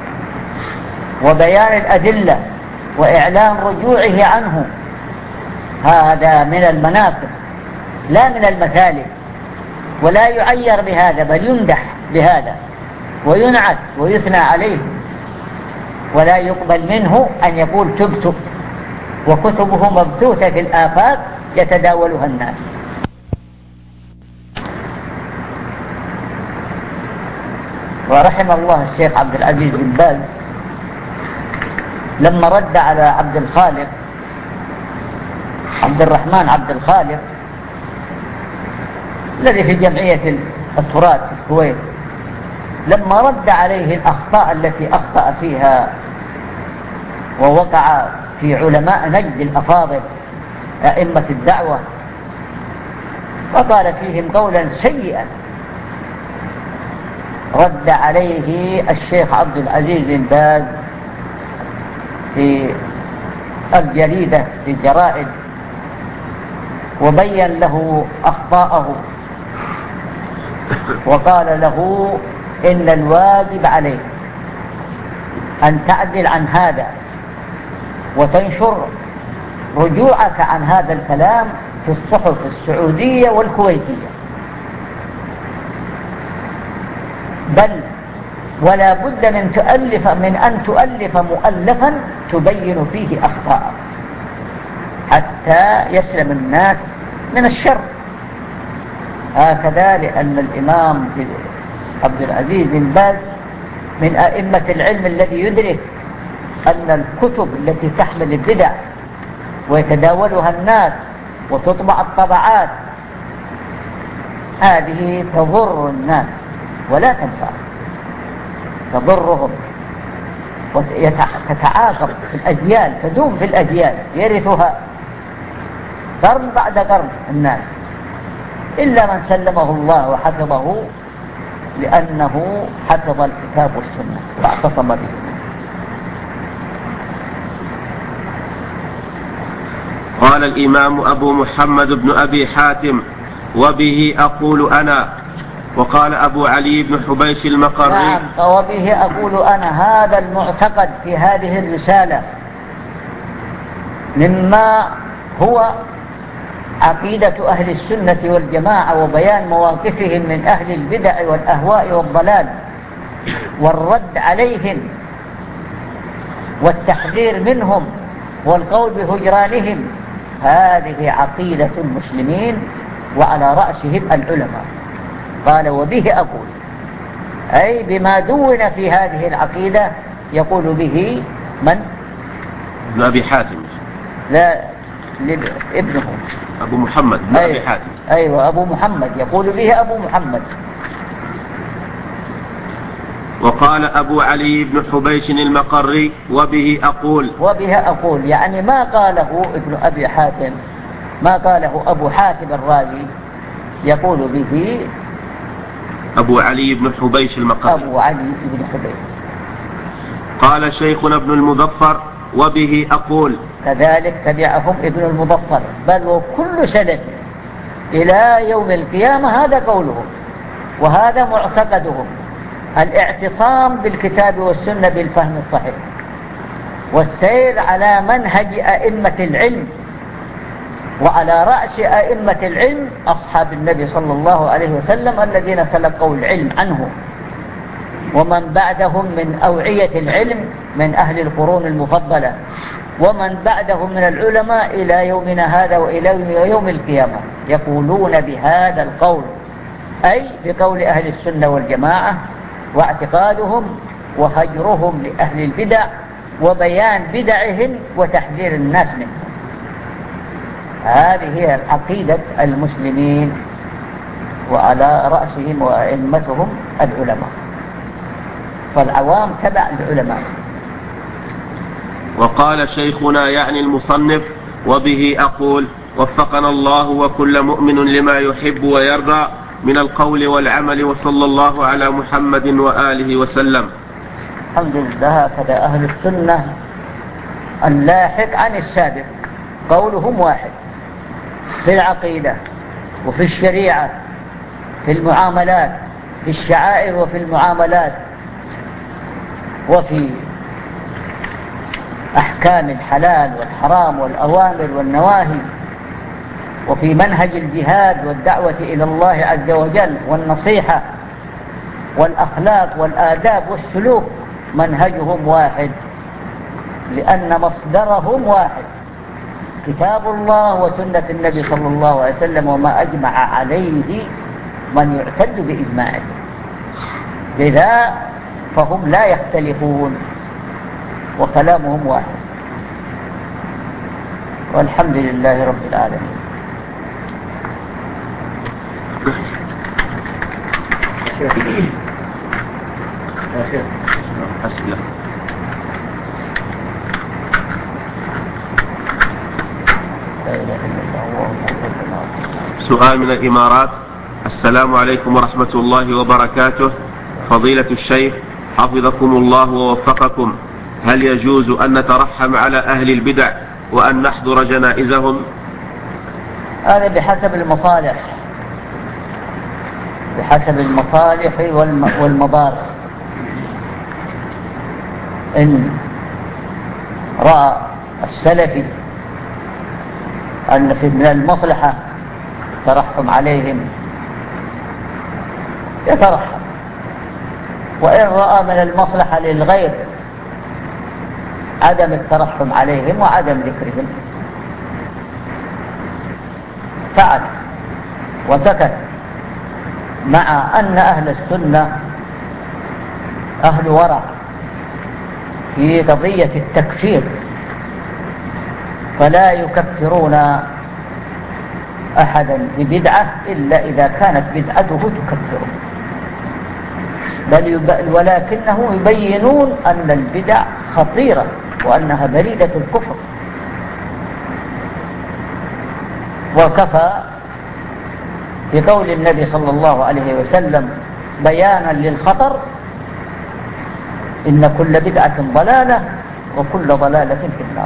وبيان الأدلة وإعلان رجوعه عنه. هذا من المناقب لا من المثالب، ولا يعير بهذا بل يمدح بهذا وينعت ويثنى عليه، ولا يقبل منه أن يقول تبت وكتبه مبثوثة في الآفاق يتداولها الناس. ورحم الله الشيخ عبد العزيز بن باز لما رد على عبد الخالق عبد الرحمن عبد الخالق الذي في جمعية التراث في الكويت، لما رد عليه الأخطاء التي أخطأ فيها ووقع في علماء نجد الأفاضل أئمة الدعوة وقال فيهم قولا سيئا، رد عليه الشيخ عبد العزيز بن باز في الجريدة في جرائد وبين له أخطاءه وقال له إن الواجب عليك أن تعدل عن هذا وتنشر رجوعك عن هذا الكلام في الصحف السعودية والكويتية، بل ولا بد من أن تؤلف مؤلفا تبين فيه أخطاء حتى يسلم الناس من الشر. هكذا لأن الإمام عبد العزيز بن باز من أئمة العلم الذي يدرك أن الكتب التي تحمل البدع ويتداولها الناس وتطبع الطبعات هذه تضر الناس ولا تنفع، تضرهم وتتعاقب في الأجيال، تدوم في الأجيال، يرثها قرن بعد قرن الناس، إلا من سلمه الله وحفظه لأنه حفظ الكتاب والسنة واعتصم به. قال الإمام أبو محمد بن أبي حاتم: وبه أقول أنا. وقال أبو علي بن حبيش المقري: نعم، وبه أقول أنا. هذا المعتقد في هذه الرسالة مما هو عقيدة أهل السنة والجماعة، وبيان مواقفهم من أهل البدع والأهواء والضلال والرد عليهم والتحذير منهم والقول بهجرانهم. هذه عقيدة المسلمين وعلى رأسهم العلماء. قال: وبه أقول، أي بما دون في هذه العقيدة يقول به من؟ ابن أبي حاتم. لا، ابنه أبو محمد بن أبي حاتم. أيوة، أبو محمد، يقول به أبو محمد. وقال أبو علي بن حبيش المقري: وبه أقول. وبه أقول يعني ما قاله ابن أبي حاتم، ما قاله أبو حاتم الرازي، يقول به أبو علي بن حبيش المقري. أبو علي بن حبيش. قال شيخنا ابن المظفر: وبه أقول. كذلك تبعهم ابن المظفر، بل وكل سنة إلى يوم القيامة هذا قولهم وهذا معتقدهم، الاعتصام بالكتاب والسنة بالفهم الصحيح، والسير على منهج أئمة العلم، وعلى رأس أئمة العلم أصحاب النبي صلى الله عليه وسلم الذين تلقوا العلم عنه، ومن بعدهم من أوعية العلم من أهل القرون المفضلة، ومن بعدهم من العلماء إلى يومنا هذا وإلى يوم القيامة يقولون بهذا القول، أي بقول أهل السنة والجماعة، واعتقادهم وهجرهم لأهل البدع وبيان بدعهم وتحذير الناس منهم. هذه هي عقيدة المسلمين وعلى رأسهم وأئمتهم العلماء، فالعوام تبع العلماء. وقال شيخنا يعني المصنف: وبه أقول وفقنا الله وكل مؤمن لما يحب ويرضى من القول والعمل، وصلى الله على محمد وآله وسلم. الحمد لله. هكذا أهل السنة اللاحق عن السابق قولهم واحد في العقيدة وفي الشريعة، في المعاملات، في الشعائر وفي المعاملات، وفي أحكام الحلال والحرام والأوامر والنواهي، وفي منهج الجهاد والدعوة إلى الله عز وجل والنصيحة والأخلاق والآداب والسلوك. منهجهم واحد لأن مصدرهم واحد، كتاب الله وسنة النبي صلى الله عليه وسلم وما أجمع عليه من يعتد بإجماعه، لذا فهم لا يختلفون وكلامهم واحد، والحمد لله رب العالمين. سؤال من الإمارات: السلام عليكم ورحمة الله وبركاته. فضيلة الشيخ حفظكم الله ووفقكم، هل يجوز أن نترحم على أهل البدع وأن نحضر جنائزهم؟ هذا بحسب المصالح، بحسب المصالح والمضار. إن رأى السلفي أن في من المصلحة ترحم عليهم يترحم، وإن رأى من المصلحة للغير عدم الترحم عليهم وعدم ذكرهم فعل وسكت، مع أن أهل السنة أهل ورع في قضية التكفير، فلا يكفرون أحدا ببدعة إلا إذا كانت بدعته تكفره، ولكنه يبينون أن البدع خطيرة وأنها بريدة الكفر. وكفى بقول النبي صلى الله عليه وسلم بيانا للخطر: إن كل بدعة ضلالة وكل ضلالة في النار.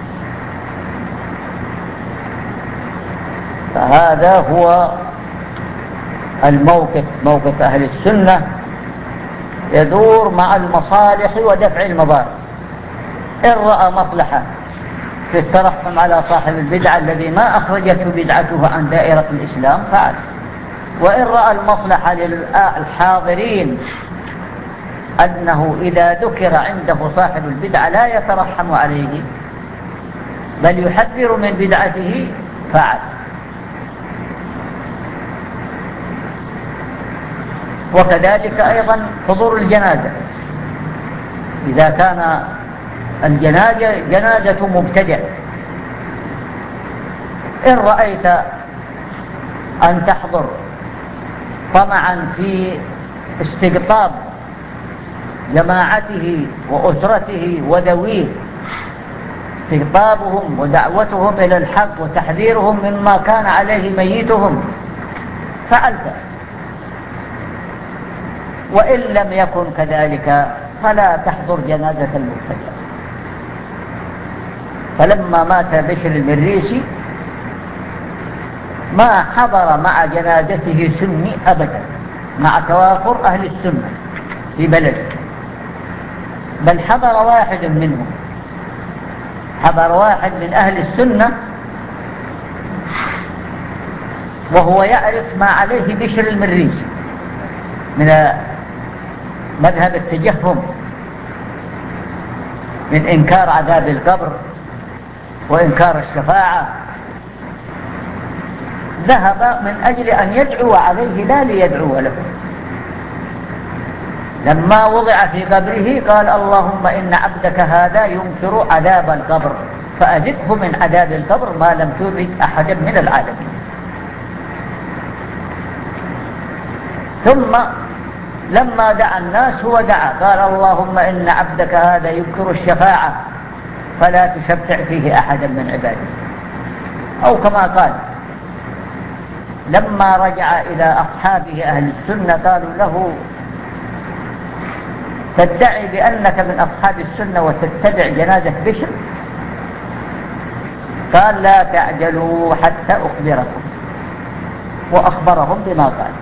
فهذا هو الموقف، موقف أهل السنة يدور مع المصالح ودفع المضار. إن رأى مصلحة في الترحم على صاحب البدعة الذي ما أخرجته بدعته عن دائرة الإسلام فعل، وإن رأى المصلحة للحاضرين أنه إذا ذكر عنده صاحب البدعة لا يترحم عليه بل يحذر من بدعته فعل. وكذلك أيضا حضور الجنازة، إذا كان جنازة مبتدع، إن رأيت أن تحضر طمعا في استقطاب جماعته وأسرته وذويه، استقطابهم ودعوتهم إلى الحق وتحذيرهم مما كان عليه ميتهم، فعلت. وإن لم يكن كذلك فلا تحضر جنازة المبتدع. فلما مات بشر المريسي ما حضر مع جنازته سني أبدا، مع توافر أهل السنة في بلده، بل حضر واحد منهم، حضر واحد من أهل السنة وهو يعرف ما عليه بشر المريسي من مذهب التجهم، من إنكار عذاب القبر وإنكار الشفاعة، ذهب من أجل أن يدعو عليه لا ليدعو له. لما وضع في قبره قال: اللهم إن عبدك هذا ينكر عذاب القبر فأذقه من عذاب القبر ما لم تذق أحدا من العالمين. ثم لما دعا الناس هو دعا قال: اللهم إن عبدك هذا ينكر الشفاعة فلا تشفع فيه أحدا من عبادك. أو كما قال لما رجع إلى أصحابه أهل السنة قالوا له: تدعي بأنك من أصحاب السنة وتتبع جنازة بشر؟ قال: لا تعجلوا حتى أخبركم. وأخبرهم بما قال،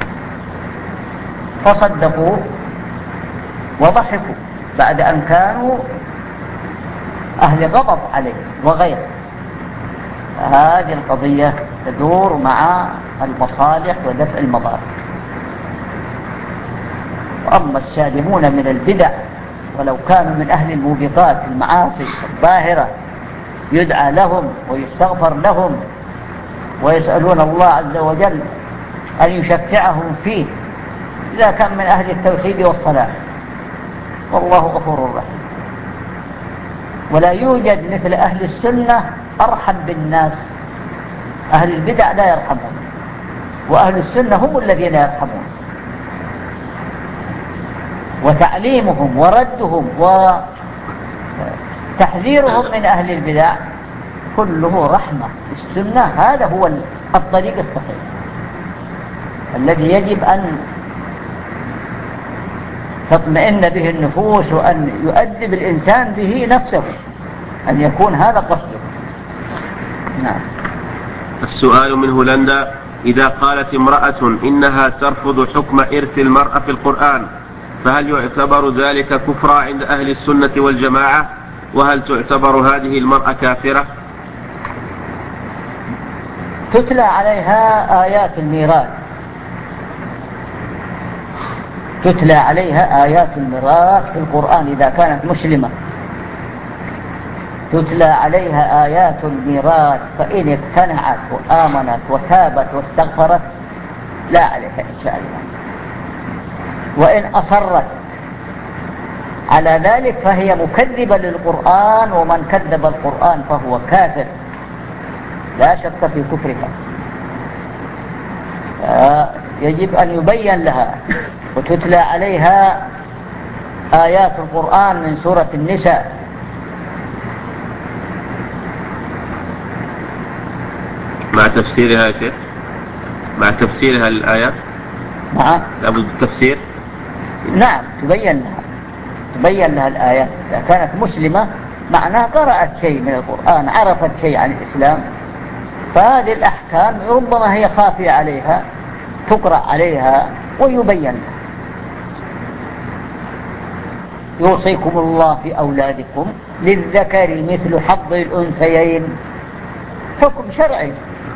فصدقوه وضحكوا بعد أن كانوا أهل غضب عليه وغير. هذه القضية تدور مع المصالح ودفع المضار. وأما السالمون من البدع ولو كانوا من أهل الموبقات المعاصي الظاهرة يدعى لهم ويستغفر لهم ويسألون الله عز وجل أن يشفعهم فيه إذا كان من أهل التوحيد والصلاة، والله غفور رحيم. ولا يوجد مثل أهل السنة أرحم بالناس. أهل البدع لا يرحمون، وأهل السنة هم الذين يرحمون. وتعليمهم وردهم وتحذيرهم من أهل البدع كله رحمة. السنة هذا هو الطريق الصحيح الذي يجب أن تطمئن به النفوس وأن يؤدب الإنسان به نفسه، أن يكون هذا قصده. نعم. السؤال من هولندا: إذا قالت امرأة إنها ترفض حكم إرث المرأة في القرآن فهل يعتبر ذلك كفرا عند أهل السنة والجماعة؟ وهل تعتبر هذه المرأة كافرة؟ تتلى عليها آيات الميراث، تتلى عليها آيات الميراث في القرآن إذا كانت مسلمة، تتلى عليها آيات الميراث، فإن اقتنعت وآمنت وتابت واستغفرت لا عليها إن شاء الله. وإن أصرت على ذلك فهي مكذبة للقرآن، ومن كذب القرآن فهو كافر لا شك في كفرها. يجب أن يبين لها وتتلى عليها آيات القرآن من سورة النساء. مع تفسيرها يا شيخ، مع تفسيرها الآيات. نعم لابد التفسير. نعم تبين لها الآيات. إذا كانت مسلمة معناها قرأت شيء من القرآن، عرفت شيء عن الإسلام، فهذه الأحكام ربما هي خافية عليها، تقرأ عليها ويبين لها. يوصيكم الله في أولادكم للذكر مثل حظ الأنثيين، حكم شرعي.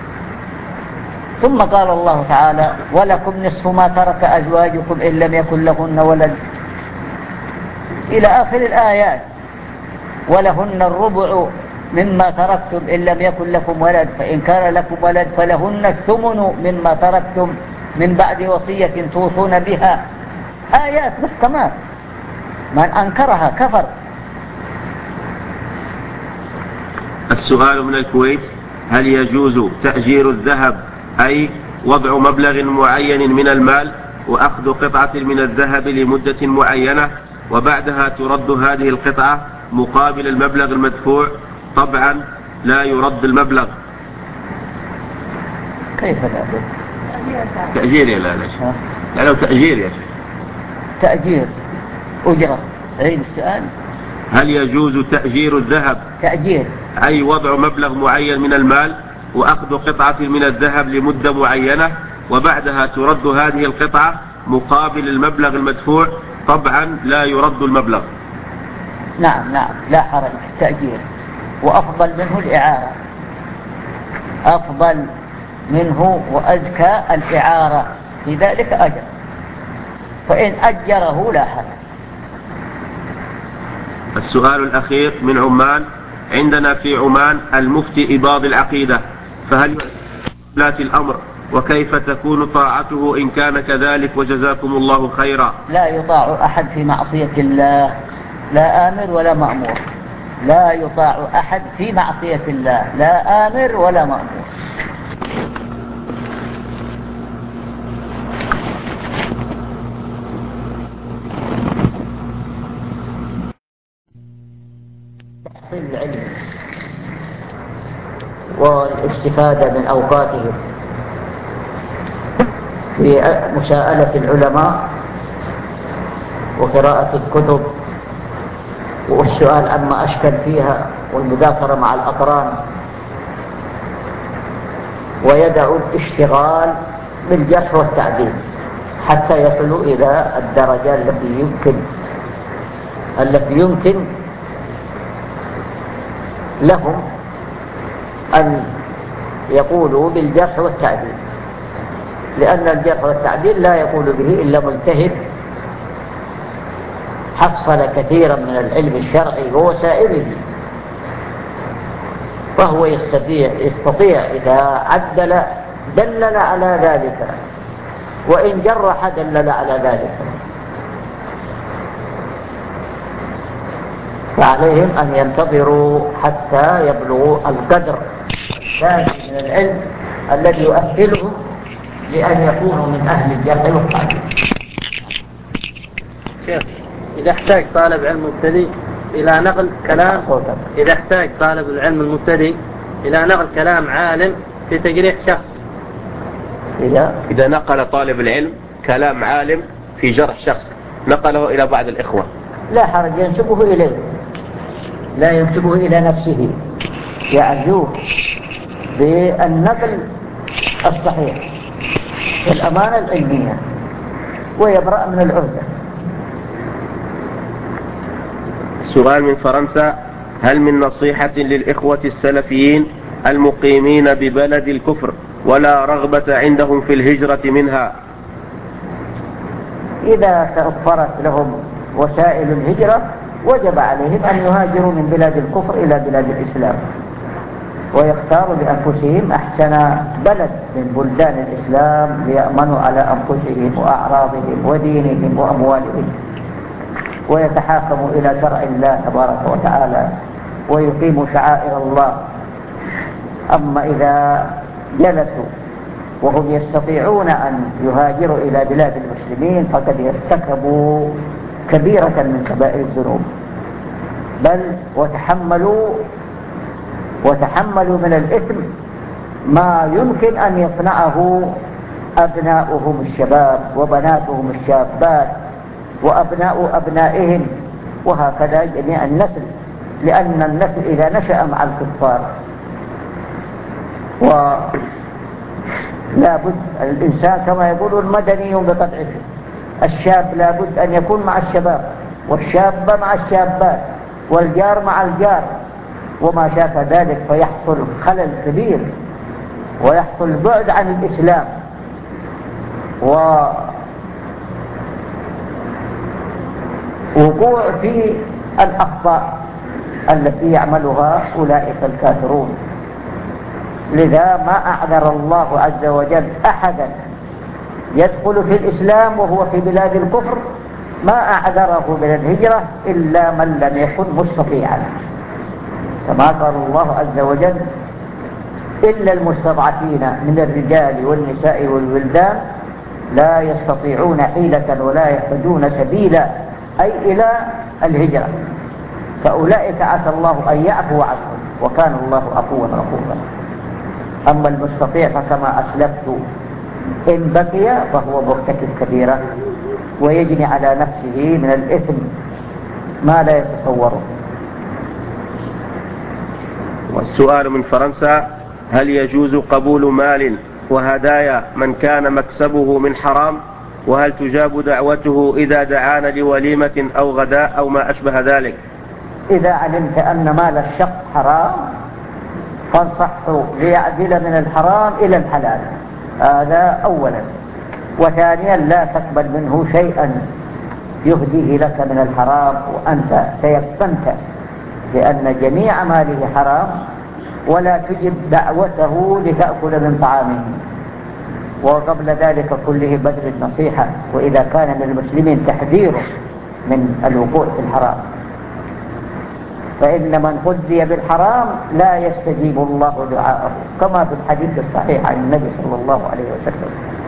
ثم قال الله تعالى: ولكم نصف ما ترك أزواجكم إن لم يكن لهن ولد، إلى آخر الآيات. ولهن الربع مما تركتم إن لم يكن لكم ولد، فإن كان لكم ولد فلهن الثمن مما تركتم من بعد وصية توصون بها. آيات محكمات، من أنكرها كفر. السؤال من الكويت: هل يجوز تأجير الذهب، أي وضع مبلغ معين من المال وأخذ قطعة من الذهب لمدة معينة وبعدها ترد هذه القطعة مقابل المبلغ المدفوع؟ طبعا لا يرد المبلغ. كيف لا؟ تأجير يا لا لا لو تأجير يا شيخ. تأجير أجرة. عيد السؤال. هل يجوز تأجير الذهب؟ تأجير أي وضع مبلغ معين من المال وأخذ قطعة من الذهب لمدة معينة وبعدها ترد هذه القطعة مقابل المبلغ المدفوع؟ طبعا لا يرد المبلغ. نعم لا حرج، تأجير. وأفضل منه الإعارة، أفضل منه وأزكى الإعارة، في ذلك أجر، فإن أجره لا حرج. السؤال الأخير من عمان: عندنا في عمان المفتي إباض العقيدة، فهل يؤتي الأمر وكيف تكون طاعته إن كان كذلك؟ وجزاكم الله خيرا. لا يطاع أحد في معصية الله، لا آمر ولا مأمور. لا يطاع أحد في معصية الله، لا آمر ولا مأمور. تحصيل العلم والاستفادة من أوقاتهم في مساءلة العلماء وقراءة الكتب والسؤال عما أشكل فيها والمذاكرة مع الأقران، ويدعوا الاشتغال بالجرح والتعديل حتى يصلوا إلى الدرجة التي يمكن لهم أن يقولوا بالجرح والتعديل، لأن الجرح والتعديل لا يقول به إلا مجتهد حصل كثيرا من العلم الشرعي ووسائله، فهو يستطيع إذا عدل دلل على ذلك، وإن جرح دلل على ذلك. فعليهم أن ينتظروا حتى يبلغوا القدر الثاني من العلم الذي يؤهلهم لأن يكونوا من أهل الجرح والتعديل. شيخ، إذا احتاج طالب علم مبتدئ إلى نقل كلام، إذا احتاج طالب العلم المبتدئ إلى نقل كلام عالم في تجريح شخص، إذا نقل طالب العلم كلام عالم في جرح شخص، نقله إلى بعض الإخوة، لا حرج، ينسبه إليه، لا ينسبه إلى نفسه، يعزوه بالنقل الصحيح والأمانة العلمية ويبرأ من العهدة. سؤال من فرنسا: هل من نصيحة للإخوة السلفيين المقيمين ببلد الكفر ولا رغبة عندهم في الهجرة منها؟ إذا توفرت لهم وسائل الهجرة وجب عليهم أن يهاجروا من بلاد الكفر إلى بلاد الإسلام، ويختاروا لأنفسهم أحسن بلد من بلدان الإسلام ليأمنوا على أنفسهم وأعراضهم ودينهم وأموالهم، ويتحاكموا إلى شرع الله تبارك وتعالى ويقيموا شعائر الله. أما إذا جلسوا وهم يستطيعون أن يهاجروا إلى بلاد المسلمين فقد يرتكبوا كبيرة من كبائر الذنوب، بل وتحملوا من الإثم ما يمكن أن يصنعه أبناؤهم الشباب وبناتهم الشابات وأبناء أبنائهم، وهكذا جميع النسل، لأن النسل إذا نشأ مع الكفار ولا بد الإنسان كما يقول المدني بطبعه، الشاب لا بد أن يكون مع الشباب والشابة مع الشابات والجار مع الجار وما شاك ذلك، فيحصل خلل كبير ويحصل بعد عن الإسلام ووقوع في الأخطاء التي يعملها أولئك الكافرون. لذا ما أعذر الله عز وجل أحدا يدخل في الإسلام وهو في بلاد الكفر، ما أعذره من الهجرة إلا من لم يكن مستطيعا، كما قال الله عز وجل: إلا المستضعفين من الرجال والنساء والولدان لا يستطيعون حيلة ولا يهتدون سبيلا، أي إلى الهجرة، فأولئك عسى الله أن يعفو عنهم وكان الله عفوا غفورا. أما المستطيع فكما أسلفت إن بقي فهو مرتكب كبيرة ويجني على نفسه من الإثم ما لا يتصوره. والسؤال من فرنسا: هل يجوز قبول مال وهدايا من كان مكسبه من حرام؟ وهل تجاب دعوته إذا دعانا لوليمة أو غداء أو ما أشبه ذلك؟ إذا علمت أن مال الشخص حرام فانصحه ليعدل من الحرام إلى الحلال، هذا أولا. وثانيا لا تقبل منه شيئا يهديه لك من الحرام وأنت تيقنت بأن جميع ماله حرام، ولا تجب دعوته لتأكل من طعامه. وقبل ذلك كله بذل النصيحة، وإذا كان من المسلمين تحذيره من الوقوع في الحرام، فإن من غذي بالحرام لا يستجيب الله دعاءه، كما في الحديث الصحيح عن النبي صلى الله عليه وسلم.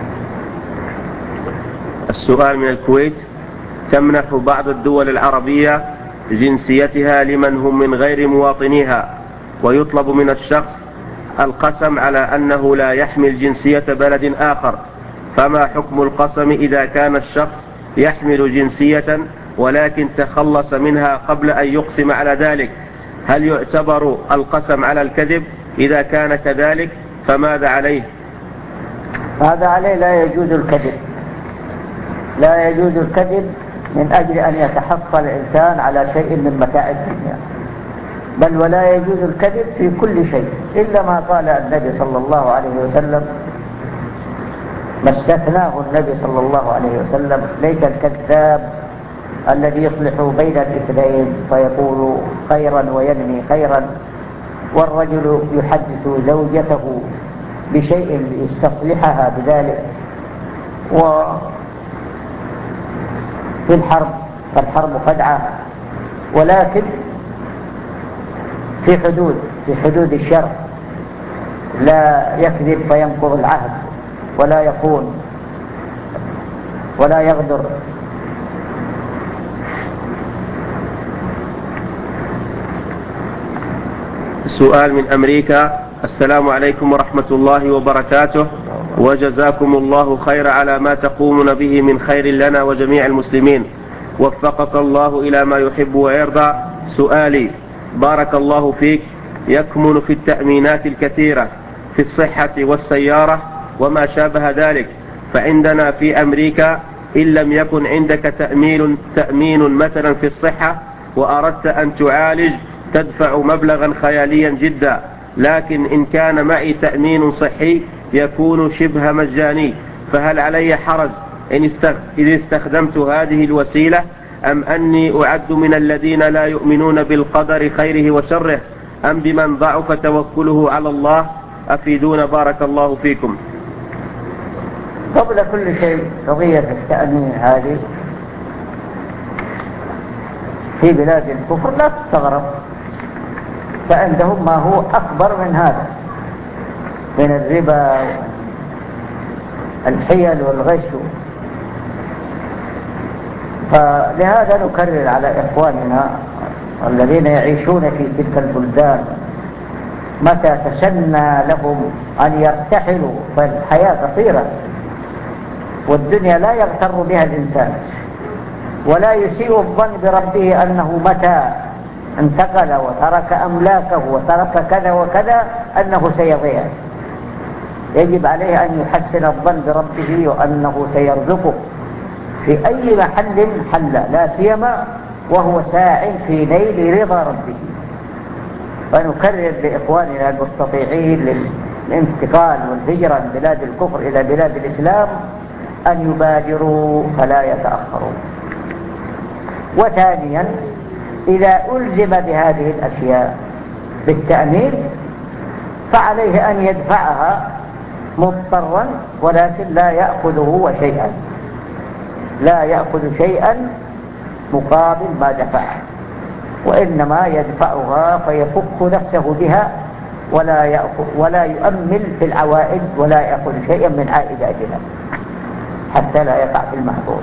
السؤال من الكويت: تمنح بعض الدول العربية جنسيتها لمن هم من غير مواطنيها، ويطلب من الشخص القسم على أنه لا يحمل جنسية بلد آخر، فما حكم القسم إذا كان الشخص يحمل جنسية ولكن تخلص منها قبل أن يقسم على ذلك؟ هل يعتبر القسم على الكذب؟ إذا كان كذلك فماذا عليه؟ هذا عليه لا يجوز الكذب، لا يجوز الكذب من أجل أن يتحصل الإنسان على شيء من متاع الدنيا، بل ولا يجوز الكذب في كل شيء إلا ما قال النبي صلى الله عليه وسلم، ما استثناه النبي صلى الله عليه وسلم: ليس الكذاب الذي يصلح بين الاثنين فيقول خيرا وينمي خيرا، والرجل يحدث زوجته بشيء ليستصلحها بذلك. وفي الحرب فالحرب خدعة، ولكن في حدود الشرع، لا يكذب فينقض العهد ولا يخون ولا يغدر. سؤال من أمريكا: السلام عليكم ورحمة الله وبركاته، وجزاكم الله خير على ما تقومون به من خير لنا وجميع المسلمين، وفقك الله إلى ما يحب ويرضى. سؤالي: بارك الله فيك، يكمن في التأمينات الكثيرة في الصحة والسيارة وما شابه ذلك. فعندنا في أمريكا إن لم يكن عندك تأمين مثلا في الصحة وأردت أن تعالج تدفع مبلغا خياليا جدا، لكن إن كان معي تأمين صحي يكون شبه مجاني، فهل علي حرج إن استخدمت هذه الوسيلة، أم أني أعد من الذين لا يؤمنون بالقدر خيره وشره، أم بمن ضعف توكله على الله؟ أفيدون بارك الله فيكم. قبل كل شيء قضية التأمين هذه في بلاد الكفر لا تستغرب، فعندهم ما هو أكبر من هذا من الربا الحيل والغش. فلهذا نكرر على إخواننا الذين يعيشون في تلك البلدان متى تسنى لهم أن يرتحلوا، فالحياة قصيرة والدنيا لا يغتر بها الإنسان، ولا يسيء الظن بربه أنه متى انتقل وترك أملاكه وترك كذا وكذا أنه سيضيع. يجب عليه أن يحسن الظن بربه وأنه سيرزقه في أي محل حل، لا سيما وهو ساع في نيل رضا ربه. فنكرر لإخواننا المستطيعين للانتقال والهجرة من بلاد الكفر إلى بلاد الإسلام أن يبادروا فلا يتأخروا. وثانيا، إذا ألزم بهذه الأشياء بالتأمين فعليه أن يدفعها مضطرا، ولكن لا يأخذ هو شيئا، لا يأخذ شيئا مقابل ما دفعه، وإنما يدفعها فيفك نفسه بها ولا يؤمل في العوائد ولا يأخذ شيئا من عائداتها حتى لا يقع في المحظور.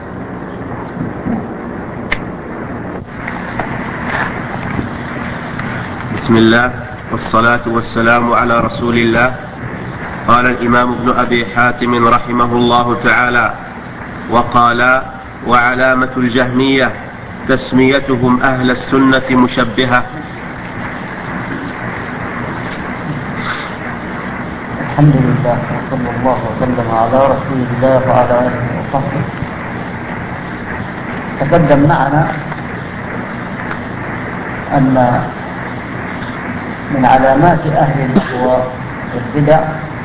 بسم الله والصلاة والسلام على رسول الله. قال الإمام ابن أبي حاتم رحمه الله تعالى: وقال: وعلامة الجهمية تسميتهم أهل السنة مشبهة. الحمد لله وصلى الله وسلم على رسول الله وعلى آله وصحبه. تقدم معنا أن من علامات أهل الأهواء والبدع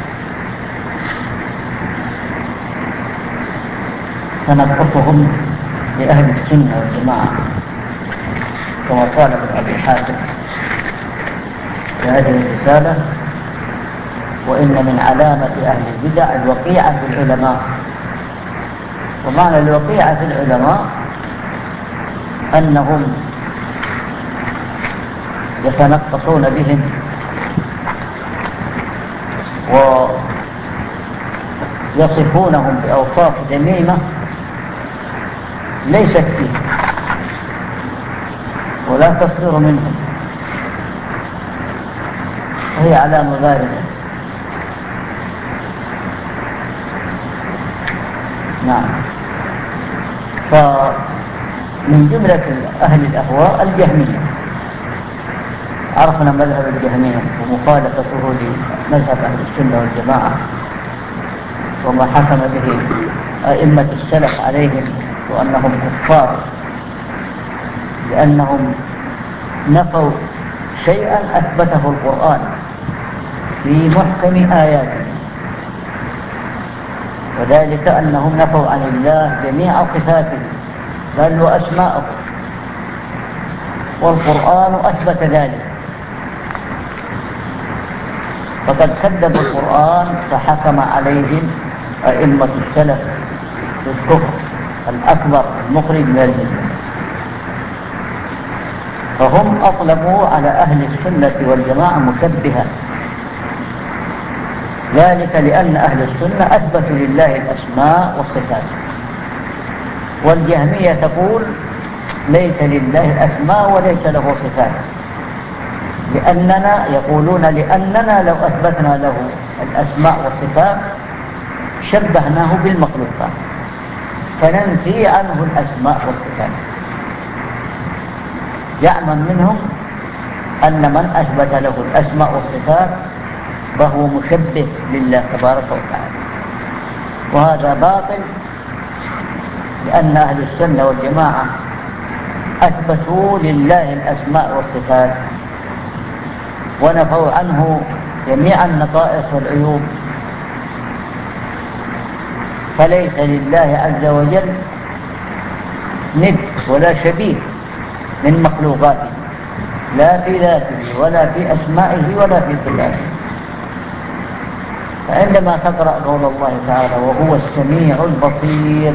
تنقصهم لأهل السنة والجماعة، كما قال ابن أبي حاتم في هذه الرسالة: وإن من علامة أهل البدع الوقيعة في العلماء. ومعنى الوقيعة في العلماء أنهم يتنقصون بهم ويصفونهم بأوصاف ذميمة ليست فيه ولا تصدر منهم، وهي علامة بارزة. نعم. فمن جملة أهل الأهواء الجهمية، عرفنا مذهب الجهمية ومخالفته لمذهب أهل السنة والجماعة وما حكم به أئمة السلف عليهم وأنهم كفار لأنهم نفوا شيئا أثبته القرآن في محكم آياته، وذلك أنهم نفوا عن الله جميع صفاته بل وأسماءه، والقرآن أثبت ذلك. فقد كذبوا القرآن فحكم عليهم أئمة السلف بالكفر الأكبر المخرج من الملة. فهم أطلبوا على أهل السنة والجماعة مشبهة، ذلك لأن أهل السنة أثبتوا لله الأسماء والصفات، والجهمية تقول ليس لله أسماء وليس له صفات، يقولون لأننا لو أثبتنا له الأسماء والصفات شبهناه بالمخلوقات فننفي عنه الأسماء والصفات. زعما منهم أن من أثبت له الأسماء والصفات فهو مشبه لله تبارك وتعالى، وهذا باطل، لأن أهل السنة والجماعة أثبتوا لله الأسماء والصفات ونفوا عنه جميع النقائص والعيوب، فليس لله عز وجل ند ولا شبيه من مخلوقاته، لا في ذاته ولا في أسمائه ولا في صفاته. فعندما تقرأ قول الله تعالى وهو السميع البصير،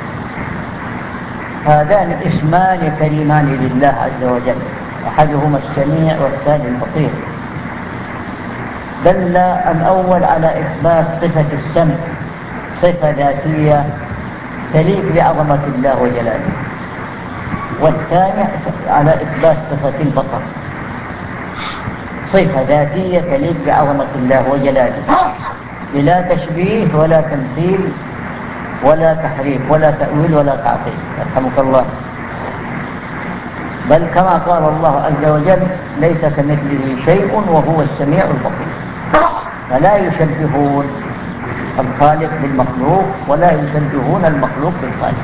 هذان اسمان كريمان لله عز وجل، أحدهما السميع والثاني البصير. دل الأول على إثبات صفة السمع، صفة ذاتية تليق بعظمة الله وجلاله، والثاني على إثبات صفة البصر، صفة ذاتية تليق بعظمة الله وجلاله، بلا تشبيه ولا تمثيل ولا تحريف ولا تأويل ولا تعطيل، يرحمك الله. بل كما قال الله عز وجل ليس كمثله شيء وهو السميع البصير. فلا يشبهون الخالق بالمخلوق ولا يشبهون المخلوق بالخالق،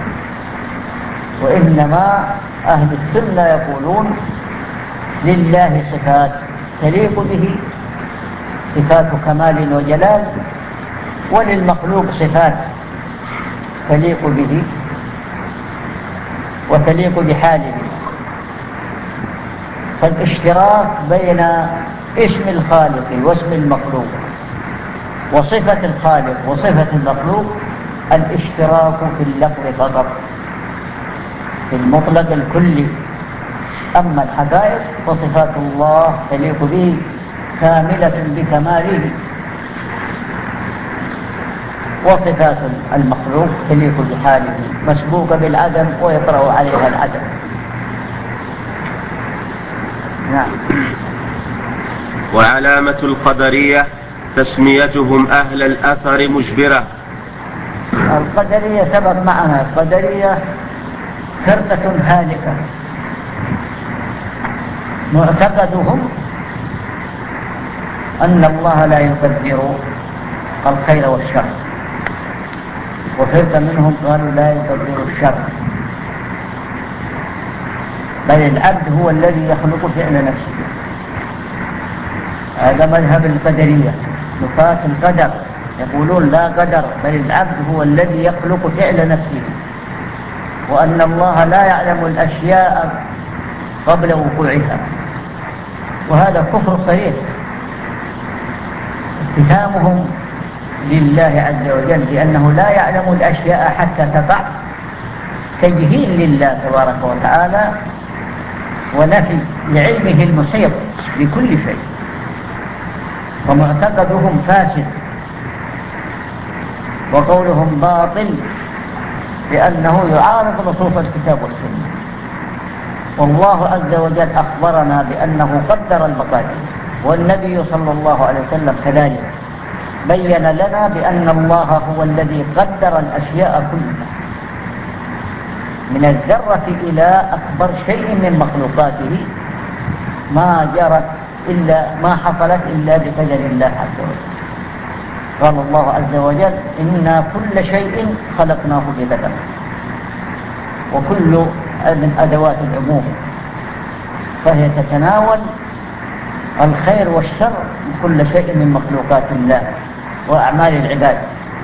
وإنما أهل السنة يقولون لله صفات تليق به، صفات كمال وجلال، وللمخلوق صفات تليق به وتليق بحاله. فالاشتراك بين اسم الخالق واسم المخلوق وصفة الخالق وصفة المخلوق الاشتراك في اللفظ فقط، في المطلق الكلي. أما الحقائق فصفات الله تليق به كاملة بكماله، وصفات المخلوق تليق بحاله مسبوقة بالعدم ويطرأ عليها العدم. نعم. وعلامة القدرية تسميتهم أهل الأثر مجبرة. القدرية سبق معنا، القدرية فرقة هالكة، معتقدهم أن الله لا يقدر الخير والشر، وفرقة منهم قالوا لا يقدر الشر، بل العبد هو الذي يخلق فعل نفسه. هذا مذهب القدرية، نفاة القدر، يقولون لا قدر بل العبد هو الذي يخلق فعل نفسه، وأن الله لا يعلم الأشياء قبل وقوعها. وهذا كفر صريح، اتهامهم لله عز وجل بأنه لا يعلم الأشياء حتى تقع تجهيل لله تبارك وتعالى ونفي لعلمه المحيط بكل شيء، ومعتقدهم فاسد وقولهم باطل لأنه يعارض نصوص الكتاب والسنة. والله عز وجل أخبرنا بأنه قدر المقادير، والنبي صلى الله عليه وسلم كذلك بين لنا بأن الله هو الذي قدر الأشياء كلها من الذرة إلى أكبر شيء من مخلوقاته، ما حصلت إلا بقدر الله عز وجل. قال الله عز وجل إنا كل شيء خلقناه بقدر، وكل من أدوات العموم، فهي تتناول الخير والشر كل شيء من مخلوقات الله وأعمال العباد.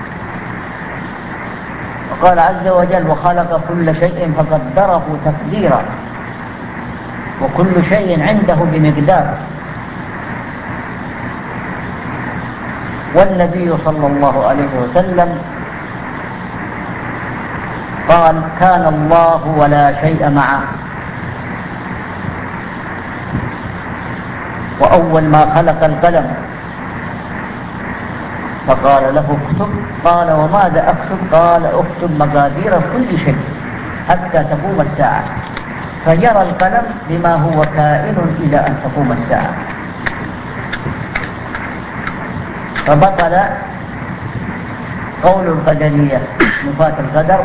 وقال عز وجل وخلق كل شيء فقدره تقديرا، وكل شيء عنده بمقدار. والنبي صلى الله عليه وسلم قال كان الله ولا شيء معه، وأول ما خلق القلم فقال له اكتب، قال وماذا أكتب؟ قال اكتب مقادير كل شيء حتى تقوم الساعة، فجرى القلم بما هو كائن إلى أن تقوم الساعة. فبطل قول القدرية نفاة القدر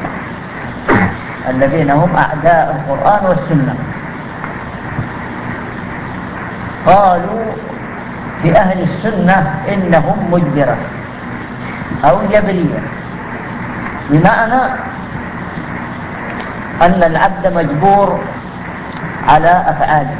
الذين هم أعداء القرآن والسنة. قالوا في أهل السنة إنهم مجبرة أو جبرية، بمعنى أن العبد مجبور على أفعاله.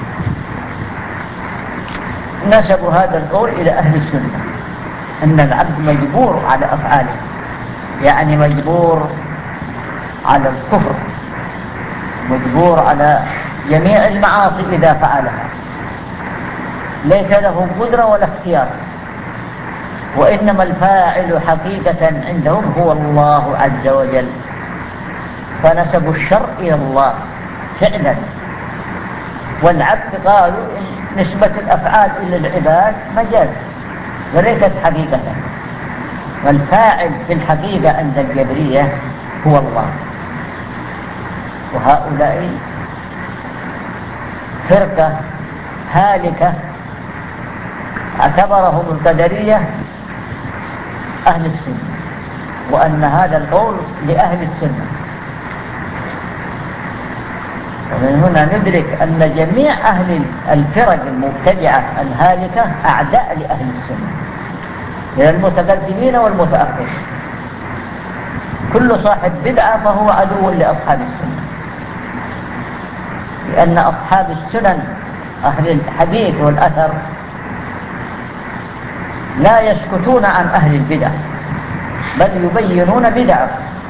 نسبوا هذا القول إلى أهل السنة، أن العبد مجبور على أفعاله، يعني مجبور على الكفر، مجبور على جميع المعاصي إذا فعلها، ليس له قدرة ولا اختيار، وإنما الفاعل حقيقة عندهم هو الله عز وجل، فنسبوا الشر إلى الله فعلا. والعبد قالوا إن نسبة الأفعال إلى العباد مجاز وليست حقيقة، والفاعل في الحقيقة عند الجبرية هو الله. وهؤلاء فرقة هالكة اعتبرهم القدرية أهل السنة، وأن هذا القول لأهل السنة. ومن هنا ندرك أن جميع أهل الفرق المبتدعة الهالكة أعداء لأهل السنة، من المتقدمين والمتأخرين. كل صاحب بدعة فهو عدو لأصحاب السنة، لأن أصحاب السنن أهل الحديث والأثر لا يسكتون عن أهل البدع، بل يبينون بدعة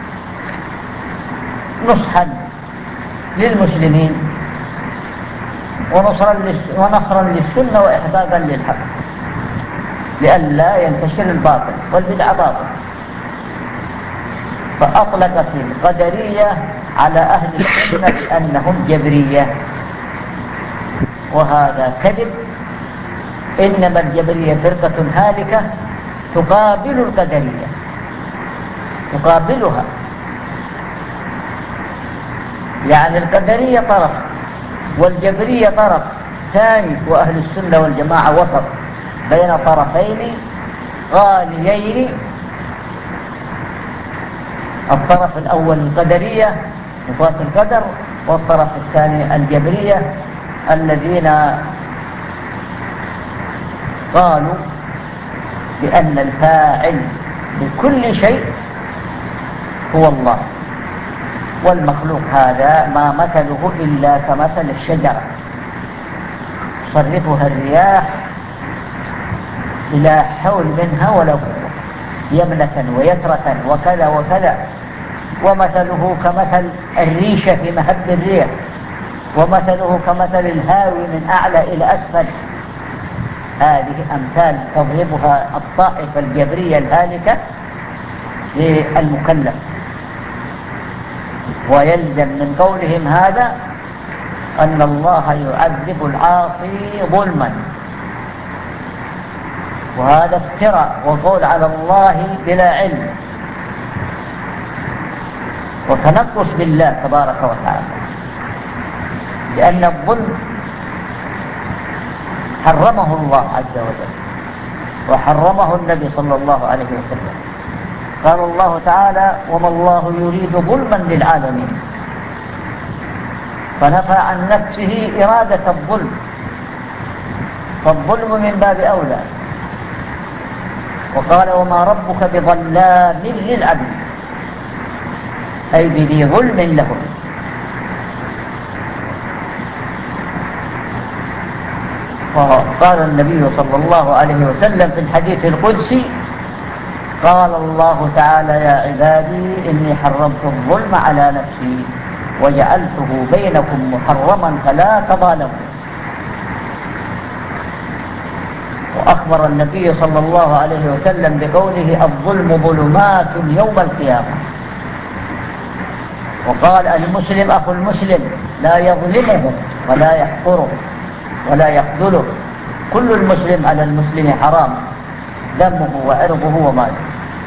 نصحا للمسلمين ونصرا للسنة وإحبابا للحق، لئلا ينتشر الباطل، والبدع باطل. فأطلقت القدرية على أهل السنة بأنهم جبرية، وهذا كذب. إنما الجبرية فرقة هالكة تقابل القدرية، تقابلها، يعني القدرية طرف والجبرية طرف ثاني، وأهل السنة والجماعة وسط بين طرفين غاليين. الطرف الأول القدرية نفاة القدر، والطرف الثاني الجبرية الذين قالوا بأن الفاعل بكل شيء هو الله، والمخلوق هذا ما مثله إلا كمثل الشجرة تصرفها الرياح إلى حول منها ولا قوة، يمنة ويسرة وكذا وكذا، ومثله كمثل الريشة في مهب الريح، ومثله كمثل الهاوي من أعلى إلى أسفل. هذه أمثال تضربها الطائفة الجبرية الهالكة للمكلف، ويلزم من قولهم هذا أن الله يعذب العاصي ظلما، وهذا افتراء وقول على الله بلا علم وتنقص بالله تبارك وتعالى، لأن الظلم حرمه الله عز وجل وحرمه النبي صلى الله عليه وسلم. قال الله تعالى: وما الله يريد ظلما للعالمين، فنفى عن نفسه إرادة الظلم، فالظلم من باب أولى. وقال: وما ربك بظلام للعبيد، أي بذي ظلم لهم. وقال النبي صلى الله عليه وسلم في الحديث القدسي: قال الله تعالى: يا عبادي إني حرمت الظلم على نفسي وجعلته بينكم محرما فلا تظالموا. وأخبر النبي صلى الله عليه وسلم بقوله: الظلم ظلمات يوم القيامة. وقال: المسلم أخو المسلم لا يظلمه ولا يحقره ولا يخذله، كل المسلم على المسلم حرام دمه وعرضه وماله.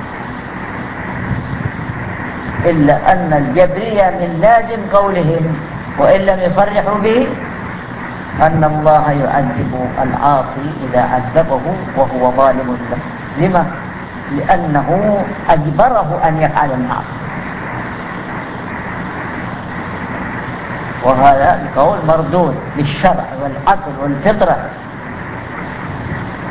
إلا أن الجبرية من لازم قولهم وإن لم يصرحوا به أن الله يعذب العاصي إذا عذبه وهو ظالم له. لما؟ لأنه أجبره أن يفعل المعصية، وهذا القول مردود بالشرع والعقل والفطرة،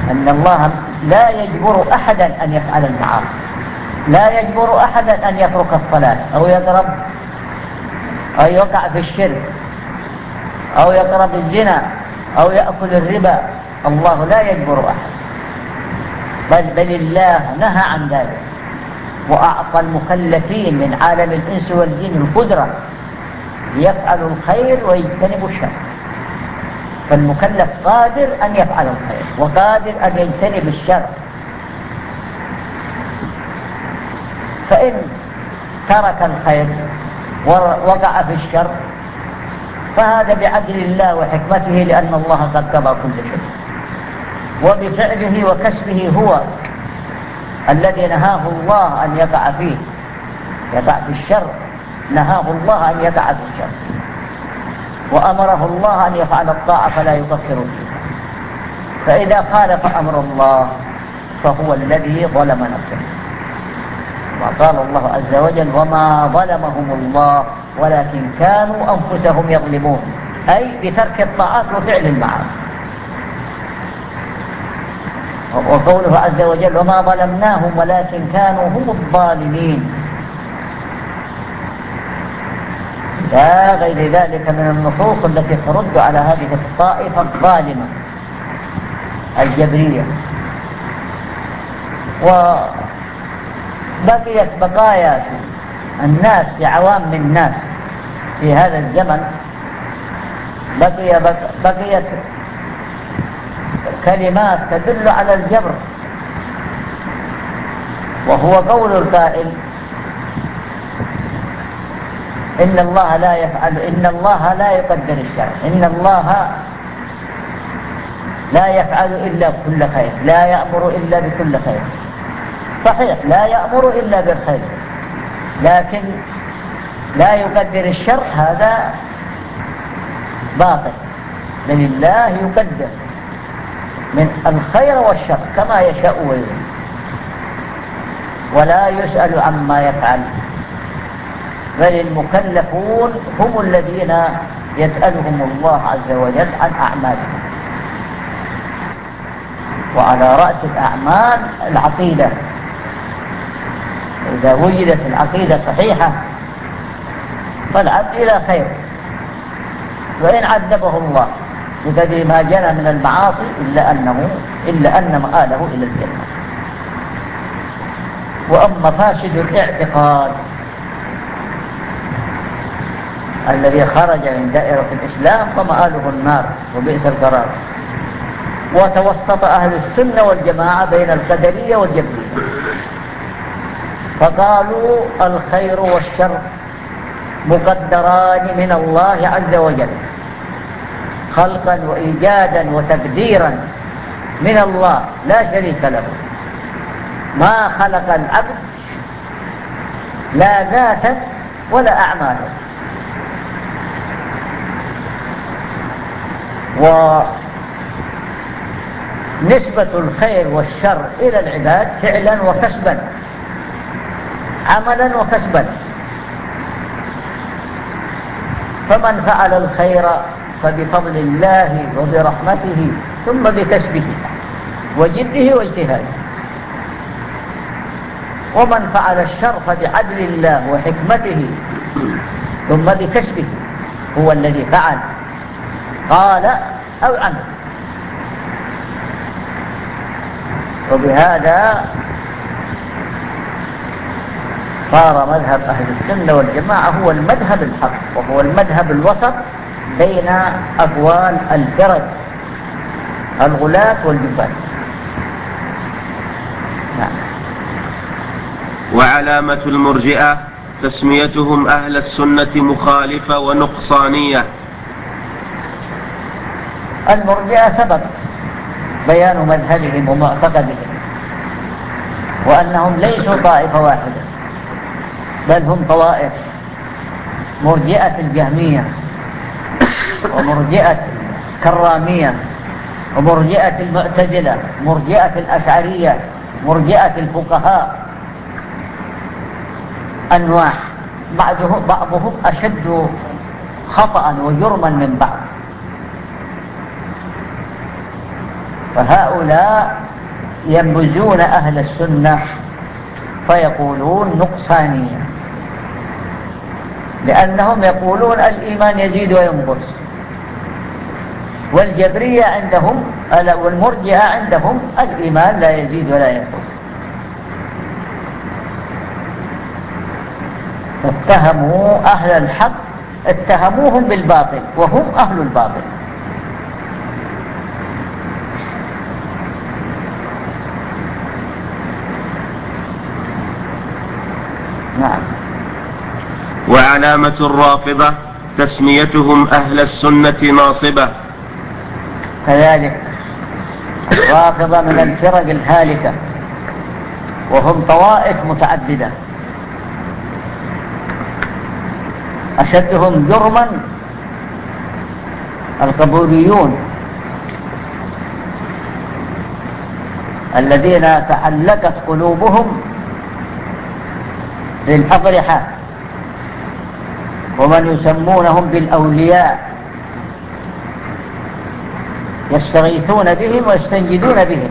أن الله لا يجبر أحدا أن يفعل المعاصي، لا يجبر أحدا أن يترك الصلاة أو يقرب أو يقع في الشرك أو يقرب الزنا أو يأكل الربا. الله لا يجبر أحد، بل الله نهى عن ذلك، وأعطى المكلفين من عالم الإنس والجن القدرة ليفعلوا الخير ويجتنبوا الشر. فالمكلف قادر أن يفعل الخير وقادر أن يجتنب الشر. فإن ترك الخير ووقع في الشر فهذا بعدل الله وحكمته، لأن الله قد قضى كل شيء، وبفعله وكسبه هو الذي نهاه الله أن يقع فيه، يقع في الشر، نهاه الله أن يقع في الشر، وأمره الله أن يفعل الطاعة فلا يقصر فيها. فإذا خالف أمر الله فهو الذي ظلم نفسه. وقال الله عز وجل: وما ظلمهم الله ولكن كانوا أنفسهم يظلمون، أي بترك الطاعات وفعل المعاصي. وقوله عز وجل: وما ظلمناهم ولكن كانوا هم الظالمين. لا غير ذلك من النصوص التي ترد على هذه الطائفة الظالمة الجبرية. وبقيت بقايا الناس في عوام الناس في هذا الزمن، بقيت كلمات تدل على الجبر، وهو قول القائل: إن الله لا يفعل، إن الله لا يقدر الشر، إن الله لا يفعل إلا بكل خير، لا يأمر إلا بكل خير. صحيح، لا يأمر إلا بالخير، لكن لا يقدر الشر، هذا باطل. بل الله يقدر من الخير والشر كما يشاء ويريد، ولا يسأل عما يفعل، بل المكلفون هم الذين يسألهم الله عز وجل عن أعمالهم. وعلى رأس الأعمال العقيدة. إذا وجدت العقيدة صحيحة فالعبد إلى خير، وإن عذبه الله بقدر ما جنى من المعاصي إلا أن مآله إلى الجنة. وأما فاسد الاعتقاد الذي خرج من دائرة الإسلام فمآله النار وبئس القرار. وتوسط أهل السنة والجماعة بين القدرية والجبرية، فقالوا الخير والشر مقدران من الله عز وجل، خلقا وإيجادا وتقديرا من الله لا شريك له. ما خلق العبد لا ذاتا ولا أعمالا. ونسبة الخير والشر إلى العباد فعلا وكسبا، عملا وكسبا. فمن فعل الخير فبفضل الله وبرحمته ثم بكسبه وجده واجتهاده، ومن فعل الشر فبعدل الله وحكمته ثم بكسبه، هو الذي فعل قال أو عمل. وبهذا صار مذهب أهل السنة والجماعة هو المذهب الحق، وهو المذهب الوسط بين أقوال الفرق الغلاة والجفاة. نعم. وعلامة المرجئة تسميتهم أهل السنة مخالفة ونقصانية. المرجئة سبب بيان مذهبهم ومعتقدهم، وأنهم ليسوا طائفة واحدة، بل هم طوائف: مرجئة الجهمية، ومرجئة الكرامية، ومرجئة المعتزلة، مرجئة الأشعرية، مرجئة الفقهاء. أنواع، بعضهم أشد خطأ وجرما من بعض. فهؤلاء ينبذون أهل السنة فيقولون نقصانية، لأنهم يقولون الإيمان يزيد وينقص، والجبرية عندهم والمرجئة عندهم الإيمان لا يزيد ولا ينقص. اتهموا أهل الحق، اتهموهم بالباطل وهم أهل الباطل. نعم. وعلامة الرافضة تسميتهم أهل السنة ناصبة. كذلك الرافضة من الفرق الهالكة، وهم طوائف متعددة، أشدهم جرما القبوريون الذين تعلقت قلوبهم بالأضرحة، ومن يسمونهم بالأولياء، يستغيثون بهم ويستنجدون بهم،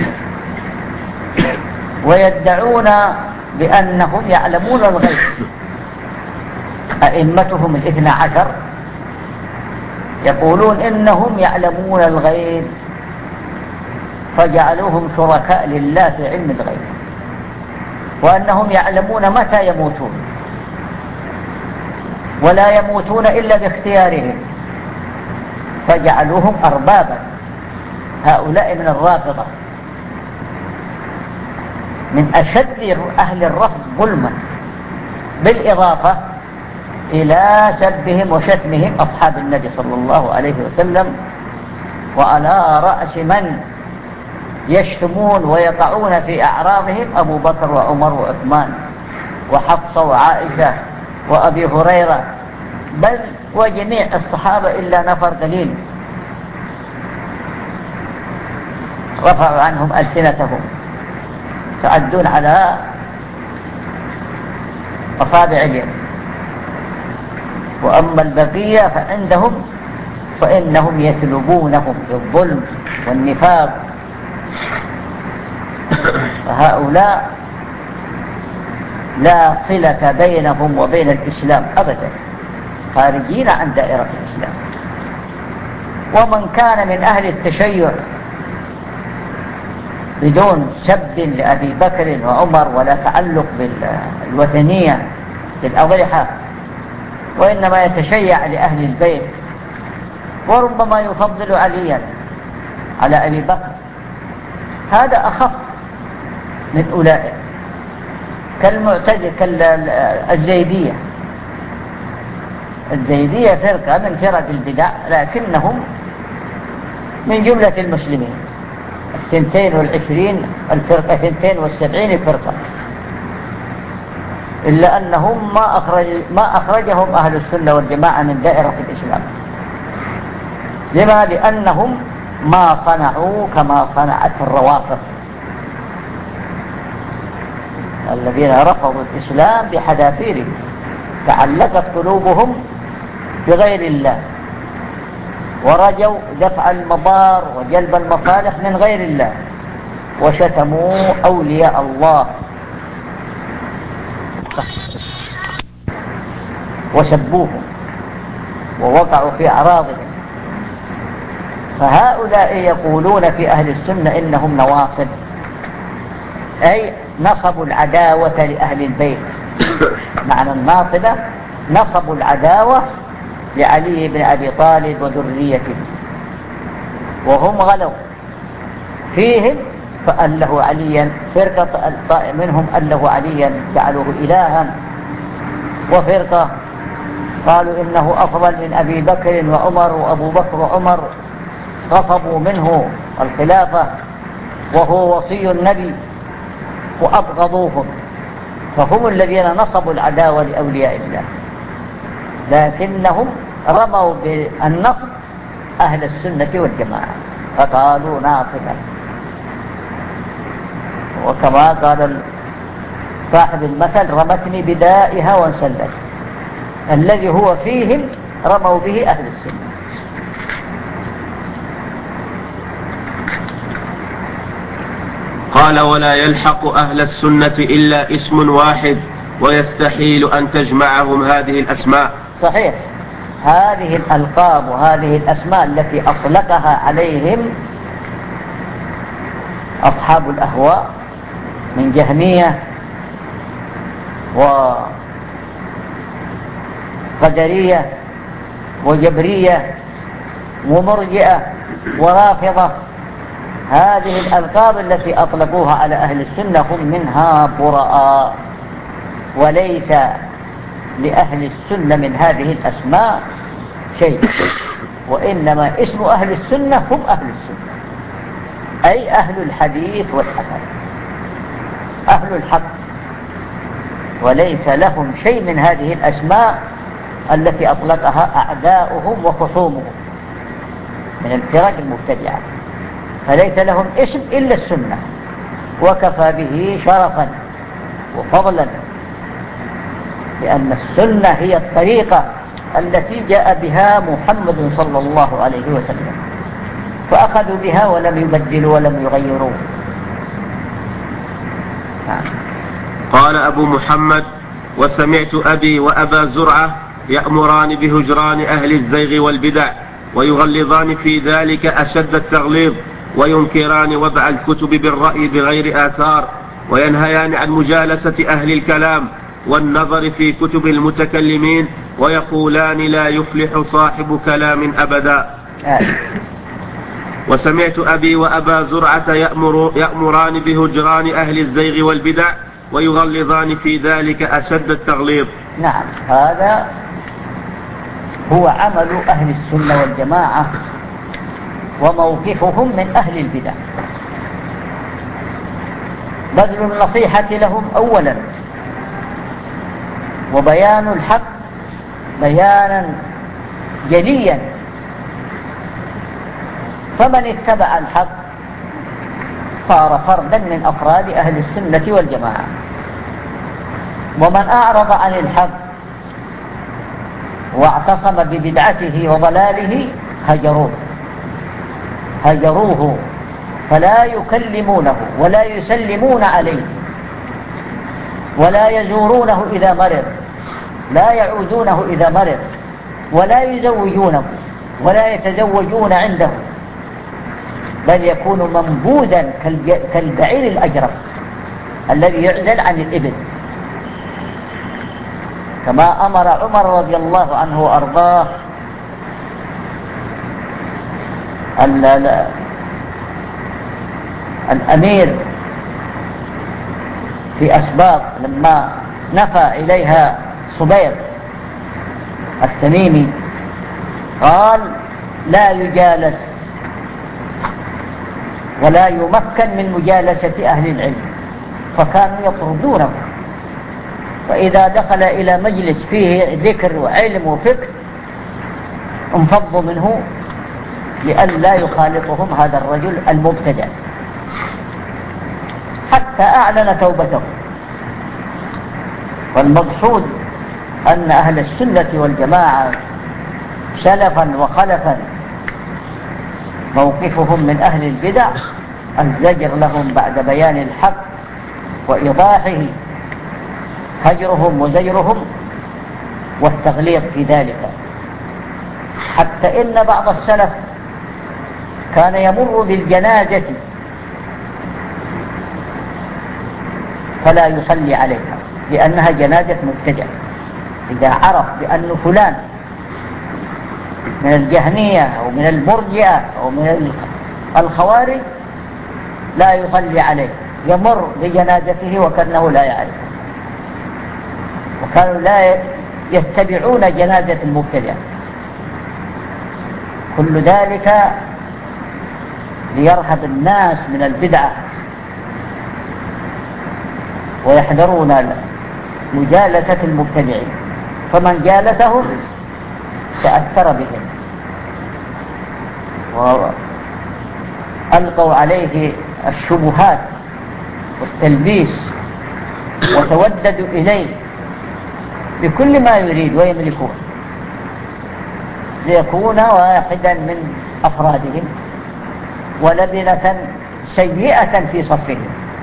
ويدعون بأنهم يعلمون الغيب. أئمتهم 12 يقولون إنهم يعلمون الغيب، فجعلوهم شركاء لله في علم الغيب، وأنهم يعلمون متى يموتون، ولا يموتون إلا باختيارهم، فجعلوهم أربابا. هؤلاء من الرافضة، من أشد أهل الرفض ظلما، بالإضافة إلى سبهم وشتمهم أصحاب النبي صلى الله عليه وسلم، وعلى رأس من يشتمون ويقعون في أعراضهم أبو بكر وعمر وعثمان وحفصة وعائشة وأبي هريرة، بل وجميع الصحابة إلا نفر قليل رفعوا عنهم ألسنتهم، تعدون على أصابع اليد. وأما البقية فإنهم يسلبونهم بالظلم والنفاق. فهؤلاء لا صلة بينهم وبين الإسلام أبدا، خارجين عن دائرة الإسلام. ومن كان من أهل التشيع بدون سب لأبي بكر وعمر ولا تعلق بالوثنية بالأضرحة، وإنما يتشيع لأهل البيت، وربما يفضل عليا على أبي بكر، هذا أخف من أولئك، كالمعتزلة كالزيدية. الزيدية فرقة من فرق البدع، لكنهم من جملة المسلمين 22 الفرقة 72 فرقة، إلا أنهم ما أخرجهم أهل السنة والجماعة من دائرة الإسلام. لما؟ لأنهم ما صنعوا كما صنعت الروافض الذين رفضوا الإسلام بحذافيره، تعلقت قلوبهم بغير الله، ورجوا دفع المضار وجلب المصالح من غير الله، وشتموا أولياء الله وسبوهم ووقعوا في أعراضهم. فهؤلاء يقولون في أهل السنة إنهم نواصب، أي نصبوا العداوة لأهل البيت. معنى الناصبة نصبوا العداوة لعلي بن أبي طالب وذريته، وهم غلوا فيهم فأله عليا، فرقة منهم أله عليا جعلوه إلها، وفرقة قالوا إنه أفضل من أبي بكر وعمر، وأبو بكر وعمر غصبوا منه الخلافة وهو وصي النبي وأبغضوهم، فهم الذين نصبوا العداوة لأولياء الله، لكنهم رموا بالنصب أهل السنة والجماعة فقالوا ناصبا. وكما قال صاحب المثل رمتني بدائها وانسلت، الذي هو فيهم رموا به أهل السنة. قال: ولا يلحق أهل السنة إلا اسم واحد ويستحيل أن تجمعهم هذه الأسماء. صحيح، هذه الألقاب وهذه الأسماء التي أطلقها عليهم أصحاب الأهواء من جهمية وقدرية وجبرية ومرجئة ورافضة، هذه الألقاب التي أطلقوها على أهل السنة هم منها براء، وليس لأهل السنة من هذه الأسماء شيء، وإنما اسم أهل السنة هم أهل السنة، أي أهل الحديث والحديث، أهل الحق، وليس لهم شيء من هذه الأسماء التي أطلقها أعداؤهم وخصومهم من الفرق المبتدعة، فليس لهم اسم إلا السنة، وكفى به شرفا وفضلا، لأن السنة هي الطريقة التي جاء بها محمد صلى الله عليه وسلم، فأخذوا بها ولم يبدلوا ولم يغيروا. قال أبو محمد: وسمعت أبي وأبا زرعة يأمران بهجران أهل الزيغ والبدع، ويغلظان في ذلك أشد التغليظ، وينكران وضع الكتب بالرأي بغير آثار، وينهيان عن مجالسة أهل الكلام والنظر في كتب المتكلمين، ويقولان: لا يفلح صاحب كلام أبدا. وسمعت أبي وأبا زرعة يأمران بهجران أهل الزيغ والبدع، ويغلظان في ذلك أشد التغليظ. نعم، هذا هو عمل أهل السنة والجماعة وموقفهم من أهل البدع، بذل النصيحة لهم أولا، وبيان الحق بيانا جليا، فمن اتبع الحق صار فردا من أفراد أهل السنة والجماعة، ومن أعرض عن الحق واعتصم ببدعته وضلاله هجروه فلا يكلمونه ولا يسلمون عليه ولا يزورونه إذا مرض، لا يعودونه إذا مرض، ولا يزوجونه ولا يتزوجون عنده، بل يكون منبوذا كالبعير الأجرب الذي يعزل عن الإبل، كما أمر عمر رضي الله عنه وأرضاه الأمير في أسباط لما نفى إليها صبير التميمي، قال: لا يجالس ولا يمكن من مجالسة أهل العلم، فكانوا يطردونه، فإذا دخل إلى مجلس فيه ذكر وعلم وفكر انفضوا منه لئلا يخالطهم هذا الرجل المبتدع، حتى أعلن توبته. والمقصود أن أهل السنة والجماعة سلفا وخلفا موقفهم من أهل البدع الزجر لهم بعد بيان الحق وإيضاحه، هجرهم وزجرهم والتغليظ في ذلك، حتى إن بعض السلف كان يمر بالجنازة فلا يصلي عليها لأنها جنازة مبتدع، إذا عرف بأن فلان من الجهمية أو من المرجئة أو من الخوارج لا يصلي عليه، يمر بجنازته وكأنه لا يعرف، وكانوا لا يتبعون جنازة المبتدع. كل ذلك ليرهب الناس من البدعة ويحذرون مجالسة المبتدعين، فمن جالسهم تأثر بهم وألقوا عليه الشبهات والتلبيس وتوددوا إليه بكل ما يريد ويملكون ليكون واحدا من أفرادهم ولبنة سيئة في صفهم،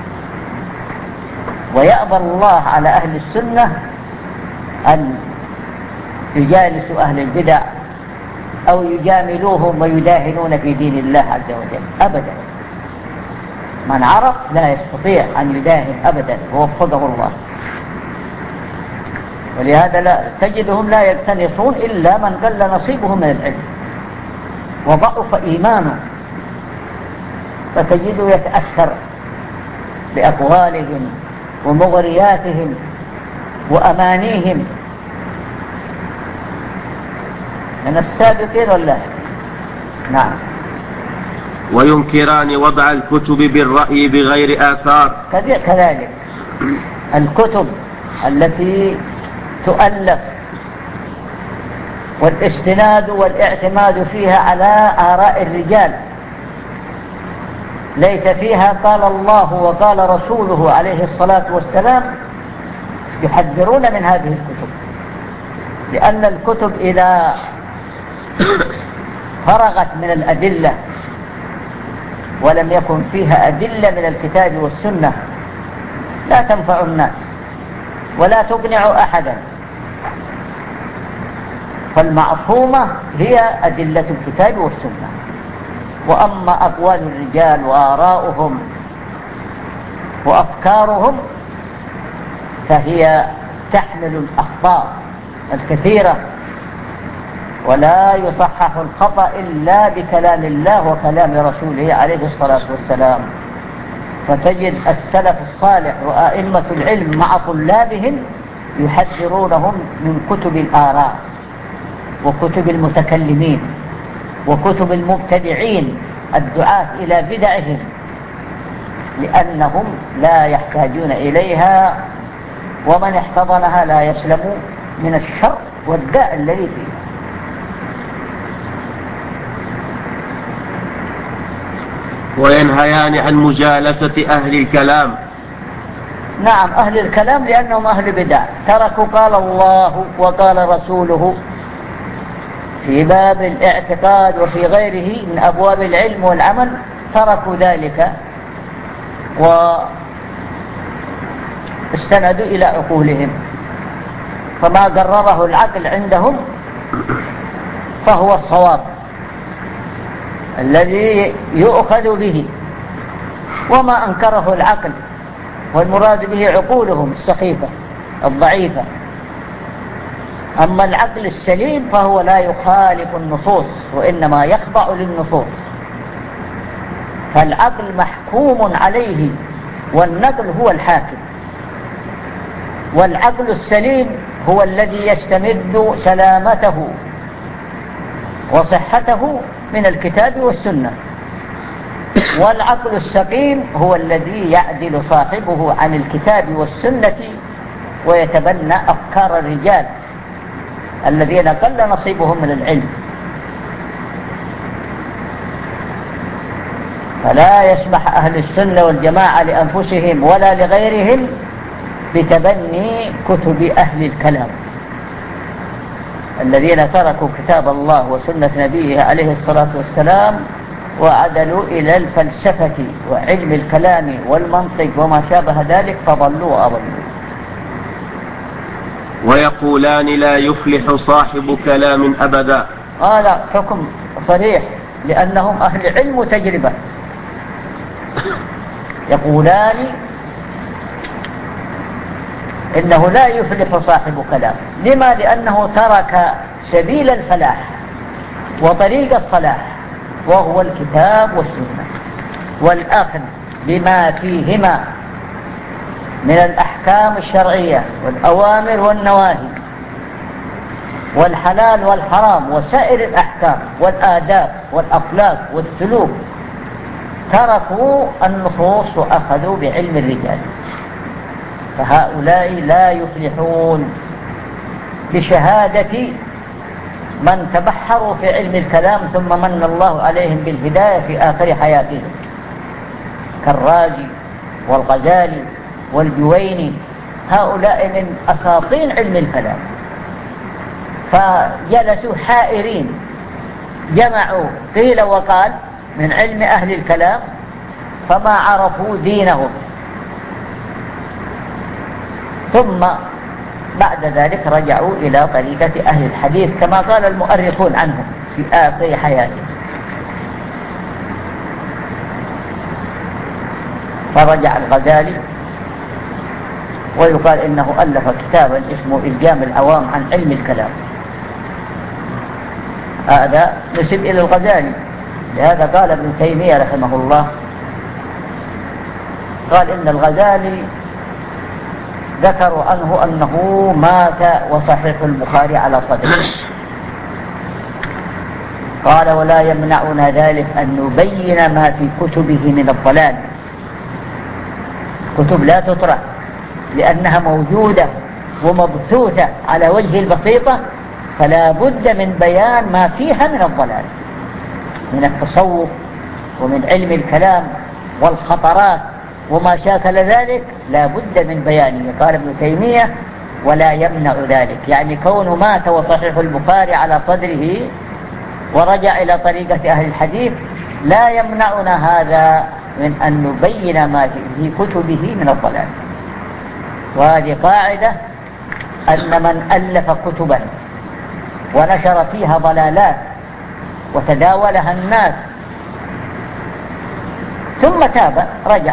ويأبى الله على أهل السنة أن يجالسوا أهل البدع أو يجاملوهم ويداهنون في دين الله عز وجل أبدا. من عرف لا يستطيع أن يداهن أبدا ووفقه الله. ولهذا لا تجدهم لا يقتنصون إلا من قل نصيبه من العلم وضعف إيمانه، فتجده يتأثر بأقوالهم ومغرياتهم وأمانيهم من السابقين واللاحقين. نعم. وينكران وضع الكتب بالرأي بغير آثار. كذلك الكتب التي تؤلف والاستناد والاعتماد فيها على آراء الرجال ليس فيها قال الله وقال رسوله عليه الصلاة والسلام، يحذرون من هذه الكتب، لأن الكتب إذا فرغت من الأدلة ولم يكن فيها أدلة من الكتاب والسنة لا تنفع الناس ولا تقنع أحدا. فالمعصومة هي أدلة الكتاب والسنة، وأما أقوال الرجال وآراؤهم وأفكارهم فهي تحمل الأخطاء الكثيرة، ولا يصحح الخطأ إلا بكلام الله وكلام رسوله عليه الصلاة والسلام. فتجد السلف الصالح وآئمة العلم مع طلابهم يحذرونهم من كتب الآراء وكتب المتكلمين وكتب المبتدعين الدعاة إلى بدعهم، لأنهم لا يحتاجون إليها، ومن احتضنها لا يسلم من الشر والداء الذي فيه. وينهيان عن مجالسة أهل الكلام. نعم، أهل الكلام لأنهم أهل بدع، تركوا قال الله وقال رسوله في باب الاعتقاد وفي غيره من أبواب العلم والعمل، تركوا ذلك واستندوا إلى عقولهم، فما قرره العقل عندهم فهو الصواب الذي يؤخذ به، وما أنكره العقل والمراد به عقولهم السخيفة الضعيفة. أما العقل السليم فهو لا يخالف النصوص وإنما يخضع للنصوص، فالعقل محكوم عليه والنقل هو الحاكم، والعقل السليم هو الذي يستمد سلامته وصحته من الكتاب والسنة، والعقل السقيم هو الذي يعدل صاحبه عن الكتاب والسنة ويتبنى أفكار الرجال الذين قل نصيبهم من العلم. فلا يسمح أهل السنة والجماعة لأنفسهم ولا لغيرهم بتبني كتب أهل الكلام الذين تركوا كتاب الله وسنة نبيه عليه الصلاة والسلام وعدلوا إلى الفلسفة وعلم الكلام والمنطق وما شابه ذلك، فضلوا وأضلوا. ويقولان لا يفلح صاحب كلام أبدا. هذا حكم صريح لأنهم أهل علم وتجربة. يقولان إنه لا يفلح صاحب كلام. لما؟ لأنه ترك سبيل الفلاح وطريق الصلاح، وهو الكتاب والسنة، والأخذ بما فيهما من الأحكام الشرعية والأوامر والنواهي والحلال والحرام وسائر الأحكام والآداب والأخلاق والسلوك. تركوا النصوص وأخذوا بعلم الرجال، فهؤلاء لا يفلحون بشهادة من تبحروا في علم الكلام ثم من الله عليهم بالهداية في آخر حياتهم، كالرازي والغزالي والجويني. هؤلاء من أساطين علم الكلام، فجلسوا حائرين، جمعوا قيل وقال من علم أهل الكلام فما عرفوا دينهم ثم بعد ذلك رجعوا إلى طريقة أهل الحديث كما قال المؤرخون عنهم في آخر حياته. فرجع الغزالي، ويقال إنه ألف كتابا اسمه إلجام العوام عن علم الكلام، هذا نسب إلى الغزالي. لهذا قال ابن تيمية رحمه الله، قال إن الغزالي ذكروا عنه أنه مات وصحيح البخاري على صدره. قال ولا يمنعنا ذلك أن نبين ما في كتبه من الضلال. كتب لا تطرح لأنها موجودة ومبثوثة على وجه البسيطة، فلا بد من بيان ما فيها من الضلال من التصوف ومن علم الكلام والخطرات وما شاكل ذلك، لا بد من بيانه. قال ابن تيمية ولا يمنع ذلك، يعني كونه مات وصحيح البخاري على صدره ورجع إلى طريقة أهل الحديث لا يمنعنا هذا من أن نبين ما في كتبه من الضلال. وهذه قاعدة أن من ألف كتبا ونشر فيها ضلالات وتداولها الناس ثم تاب رجع،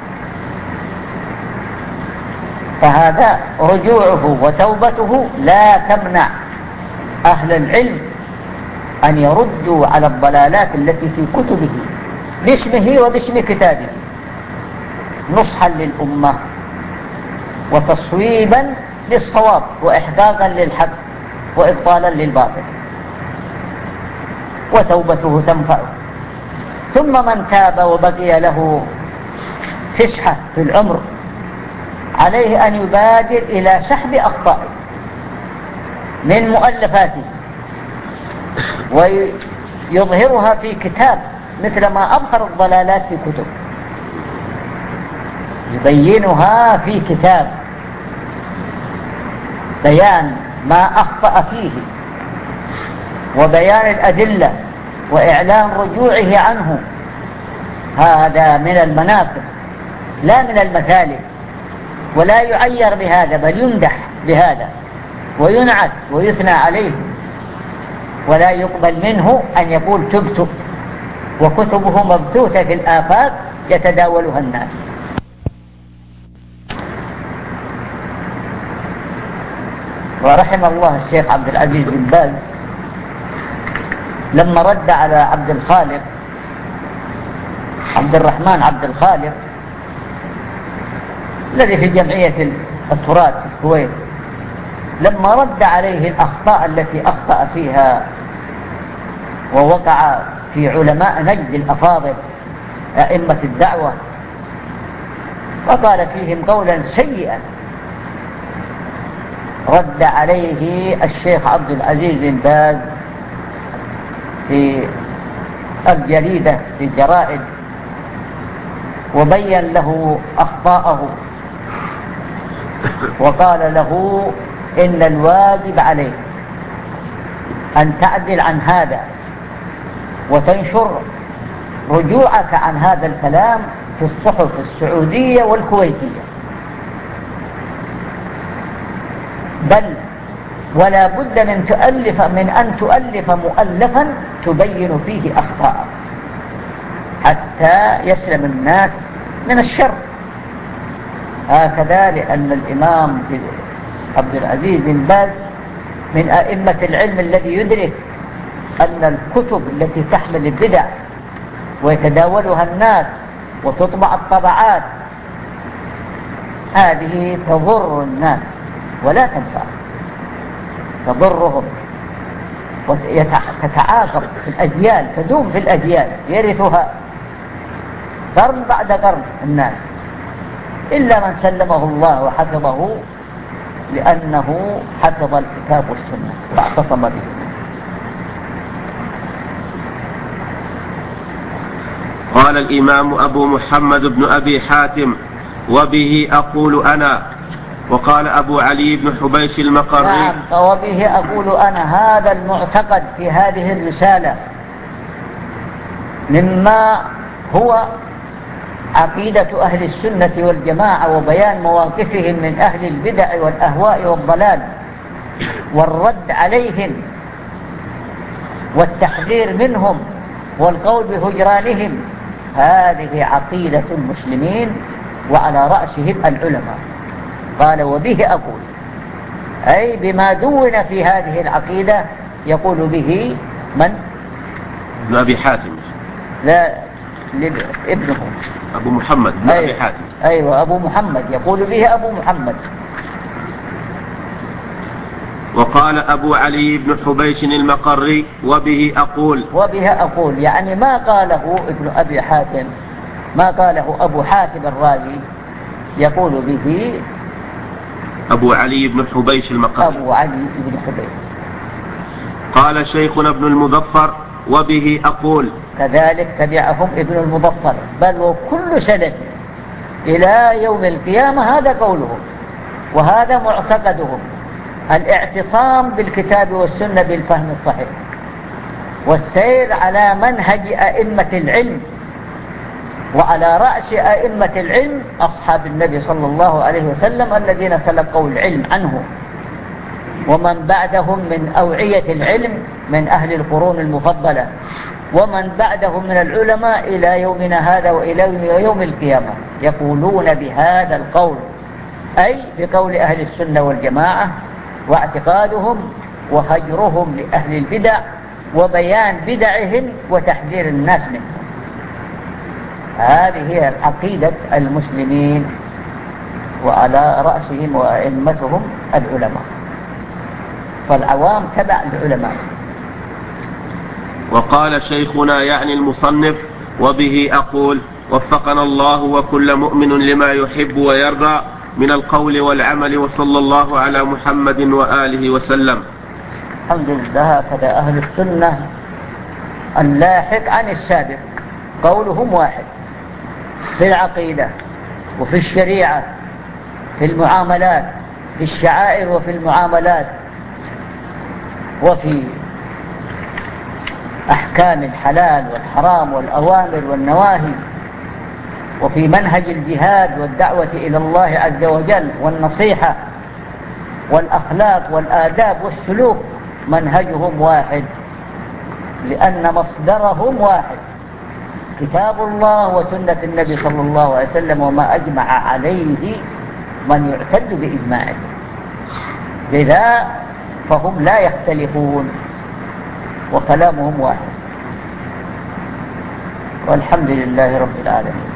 فهذا رجوعه وتوبته لا تمنع أهل العلم أن يردوا على الضلالات التي في كتبه باسمه وباسم كتابه، نصحا للأمة وتصويبا للصواب وإحقاقا للحق وإبطالا للباطل، وتوبته تنفعه. ثم من تاب وبقي له فسحة في العمر عليه أن يبادر إلى سحب أخطائه من مؤلفاته ويظهرها في كتاب، مثل ما أظهر الضلالات في كتب يبينها في كتاب، بيان ما أخطأ فيه وبيان الأدلة وإعلان رجوعه عنه. هذا من المناقب لا من المثالب، ولا يعير بهذا بل يمدح بهذا وينعت ويثنى عليه، ولا يقبل منه أن يقول تبت وكتبه مبثوثة في الآفاق يتداولها الناس. ورحم الله الشيخ عبد العزيز بن باز لما رد على عبد الخالق عبد الرحمن عبد الخالق الذي في جمعية التراث في الكويت، لما رد عليه الأخطاء التي أخطأ فيها ووقع في علماء نجد الأفاضل أئمة الدعوة، وقال فيهم قولا سيئا، رد عليه الشيخ عبد العزيز بن باز في الجريدة في الجرائد وبين له أخطاءه، وقال له إن الواجب عليك أن تعدل عن هذا وتنشر رجوعك عن هذا الكلام في الصحف السعودية والكويتية، بل ولا بد من أن تؤلف مؤلفا تبين فيه أخطاء حتى يسلم الناس من الشر. هكذا لأن الإمام عبد العزيز بن باز من أئمة العلم الذي يدرك أن الكتب التي تحمل البدع ويتداولها الناس وتطبع الطبعات هذه تضر الناس ولا تنفع، تضرهم وتتعاقب في الأجيال، تدوم في الأجيال، يرثها قرن بعد قرن الناس، إلا من سلمه الله وحفظه لأنه حفظ الكتاب والسنة واعتصم به. قال الإمام أبو محمد بن أبي حاتم وبه أقول أنا. وقال أبو علي بن حبيش المقري نعم، وبه أقول أنا، هذا المعتقد في هذه الرسالة مما هو عقيدة أهل السنة والجماعة وبيان مواقفهم من أهل البدع والأهواء والضلال والرد عليهم والتحذير منهم والقول بهجرانهم، هذه عقيدة المسلمين وعلى رأسهم العلماء. قال وبه أقول، أي بما دون في هذه العقيدة يقول به من؟ ابن أبي حاتم. لا، ابنه أبو محمد بن أبي حاتم. أيوة أبو محمد، يقول به أبو محمد. وقال أبو علي بن حبيش المقري وبه أقول. وبه أقول يعني ما قاله ابن أبي حاتم، ما قاله أبو حاتم الرازي، يقول به أبو علي بن حبيش المقري. أبو علي بن حبيش. قال شيخنا ابن المظفر وبه أقول. كذلك تبعهم ابن المظفر، بل وكل سنة إلى يوم القيامة هذا قولهم وهذا معتقدهم، الاعتصام بالكتاب والسنة بالفهم الصحيح والسير على منهج أئمة العلم، وعلى رأس أئمة العلم أصحاب النبي صلى الله عليه وسلم الذين تلقوا العلم عنه، ومن بعدهم من أوعية العلم من أهل القرون المفضلة، ومن بعدهم من العلماء إلى يومنا هذا وإلى يوم القيامة يقولون بهذا القول، أي بقول أهل السنة والجماعة، واعتقادهم وهجرهم لأهل البدع وبيان بدعهم وتحذير الناس منهم. هذه هي عقيدة المسلمين وعلى رأسهم وأئمتهم العلماء، فالعوام تبع العلماء. وقال شيخنا يعني المصنف وبه أقول وفقنا الله وكل مؤمن لما يحب ويرضى من القول والعمل، وصلى الله على محمد وآله وسلم. الحمد لله. هكذا أهل السنة اللاحق عن السابق قولهم واحد في العقيدة وفي الشريعة، في المعاملات، في الشعائر وفي المعاملات، وفي أحكام الحلال والحرام والأوامر والنواهي، وفي منهج الجهاد والدعوة إلى الله عز وجل والنصيحة والأخلاق والآداب والسلوك. منهجهم واحد لأن مصدرهم واحد، كتاب الله وسنة النبي صلى الله عليه وسلم وما أجمع عليه من يعتد بإجماعه، لذا فهم لا يختلفون وكلامهم واحد، والحمد لله رب العالمين.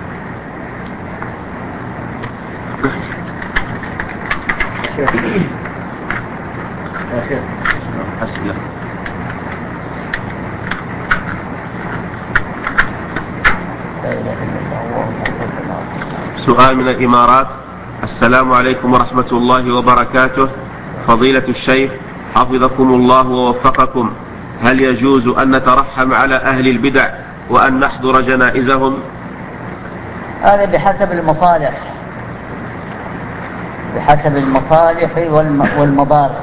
سؤال من الإمارات. السلام عليكم ورحمة الله وبركاته. فضيلة الشيخ حفظكم الله ووفقكم، هل يجوز أن نترحم على أهل البدع وأن نحضر جنائزهم؟ هذا بحسب المصالح، بحسب المصالح والمضار.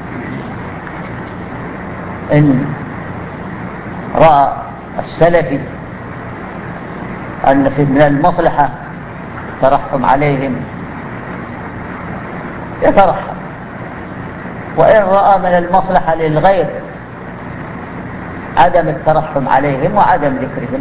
إن رأى السلفي أن في من المصلحة ترحم عليهم يترحم، وإن رأى من المصلحة للغير عدم الترحم عليهم وعدم ذكرهم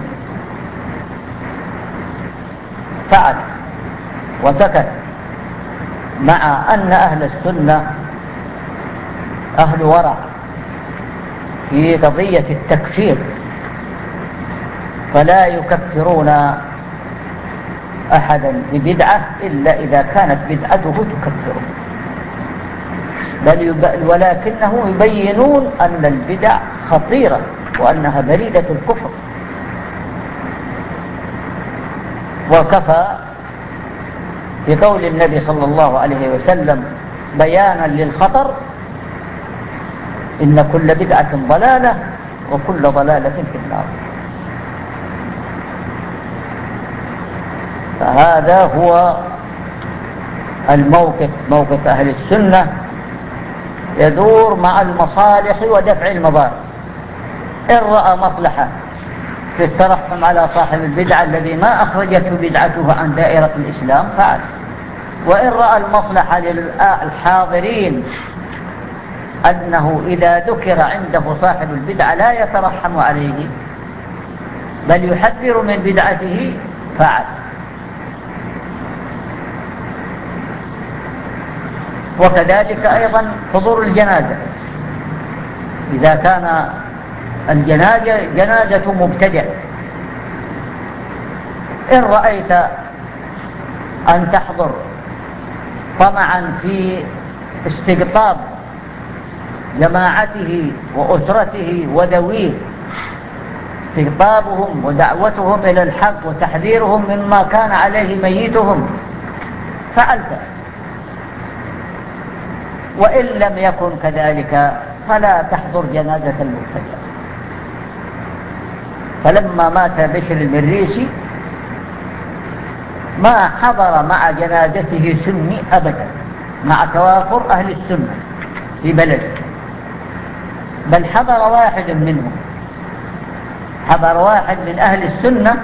فعل وسكت، مع أن أهل السنة أهل ورع في قضية التكفير، فلا يكفرون أحدا ببدعة إلا إذا كانت بدعته تكفره، ولكنه يبينون أن البدع خطيرة وأنها بريدة الكفر. وكفى بقول النبي صلى الله عليه وسلم بيانا للخطر: إن كل بدعة ضلالة وكل ضلالة في النار. فهذا هو الموقف، موقف أهل السنة يدور مع المصالح ودفع المضار. إن رأى مصلحة في الترحم على صاحب البدعة الذي ما أخرجته بدعته عن دائرة الإسلام فعل. وإن رأى المصلحة للحاضرين أنه إذا ذكر عنده صاحب البدعة لا يترحم عليه بل يحذر من بدعته فعل. وكذلك أيضا حضور الجنازة، إذا كان جنازة مبتدع، إن رأيت أن تحضر طمعا في استقطاب جماعته وأسرته وذويه، استقطابهم ودعوتهم إلى الحق وتحذيرهم مما كان عليه ميتهم، فعلت. وإن لم يكن كذلك فلا تحضر جنازة المبتدع. فلما مات بشر المريسي ما حضر مع جنازته سني أبدا مع توافر أهل السنة في بلده، بل حضر واحد منهم، حضر واحد من أهل السنة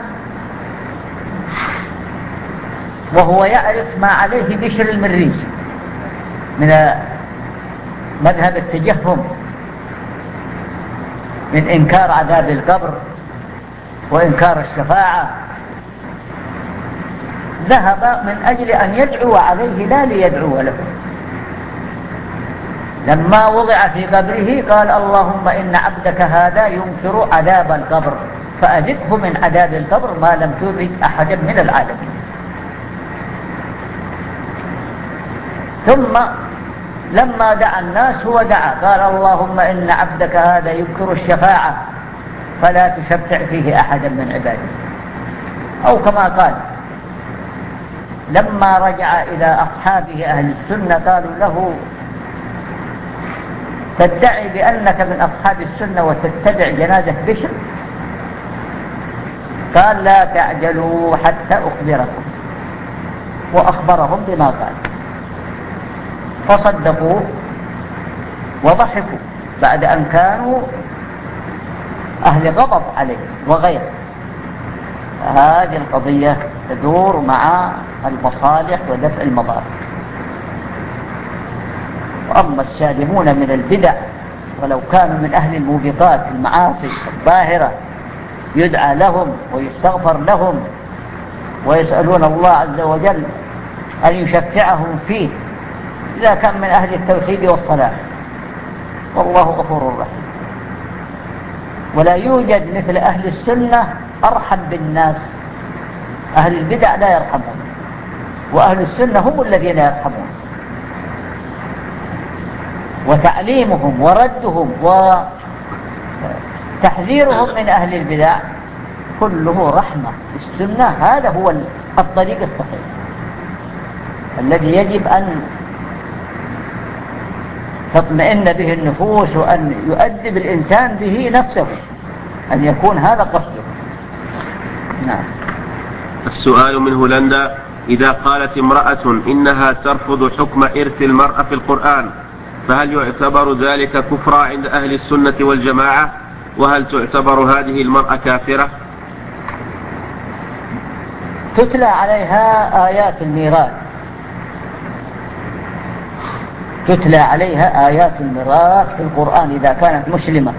وهو يعرف ما عليه بشر المريسي من مذهب التجهم، من إنكار عذاب القبر وإنكار الشفاعة، ذهب من أجل أن يدعو عليه لا ليدعو له. لما وضع في قبره قال اللهم إن عبدك هذا ينكر عذاب القبر فأذقه من عذاب القبر ما لم تذق أحدا من العالمين. ثم لما دعا الناس هو دعا قال اللهم إن عبدك هذا ينكر الشفاعة فلا تشفع فيه أحدا من عبادك. أو كما قال لما رجع إلى أصحابه أهل السنة قالوا له تدعي بأنك من أصحاب السنة وتتبع جنازة بشر؟ قال لا تعجلوا حتى أخبركم، وأخبرهم بما قال فصدقوا وضحكوا بعد أن كانوا أهل غضب عليه وغير. هذه القضية تدور مع المصالح ودفع المضار. وأما السالمون من البدع ولو كانوا من أهل الموبقات المعاصي الظاهرة يدعى لهم ويستغفر لهم ويسألون الله عز وجل أن يشفعهم فيه إذا كان من أهل التوحيد والصلاة، والله غفور رحيم. ولا يوجد مثل أهل السنة أرحم بالناس. أهل البدع لا يرحمون، وأهل السنة هم الذين يرحمون. وتعليمهم وردهم وتحذيرهم من أهل البدع كله رحمة. السنة هذا هو الطريق الصحيح الذي يجب أن تطمئن به النفوس وأن يؤدب الإنسان به نفسه، أن يكون هذا قصده. نعم. السؤال من هولندا: إذا قالت امرأة إنها ترفض حكم إرث المرأة في القرآن فهل يعتبر ذلك كفرا عند أهل السنة والجماعة؟ وهل تعتبر هذه المرأة كافرة؟ تتلى عليها آيات الميراث، تتلى عليها آيات الميراث في القرآن إذا كانت مسلمة،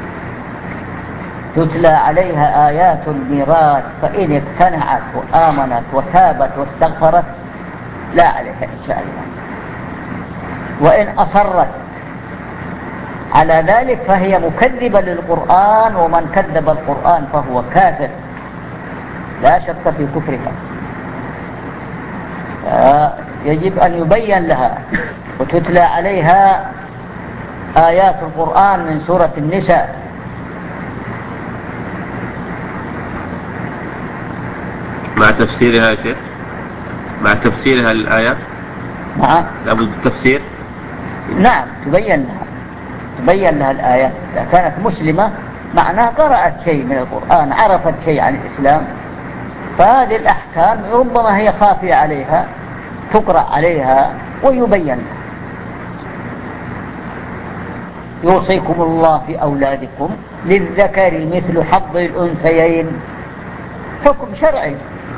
تتلى عليها آيات الميراث، فإن اقتنعت وآمنت وتابت واستغفرت لا عليها إن شاء الله. وإن أصرت على ذلك فهي مكذبة للقرآن، ومن كذب القرآن فهو كافر لا شك في كفرها. يجب أن يبين لها. وتتلى عليها آيات القرآن من سورة النساء مع تفسيرها يا شيخ، مع تفسيرها الآيات. نعم لابد التفسير. نعم تبين لها الآيات. إذا كانت مسلمة معناها قرأت شيء من القرآن، عرفت شيء عن الإسلام، فهذه الأحكام ربما هي خافية عليها تقرأ عليها ويبين لها. يوصيكم الله في أولادكم للذكر مثل حظ الأنثيين، حكم شرعي.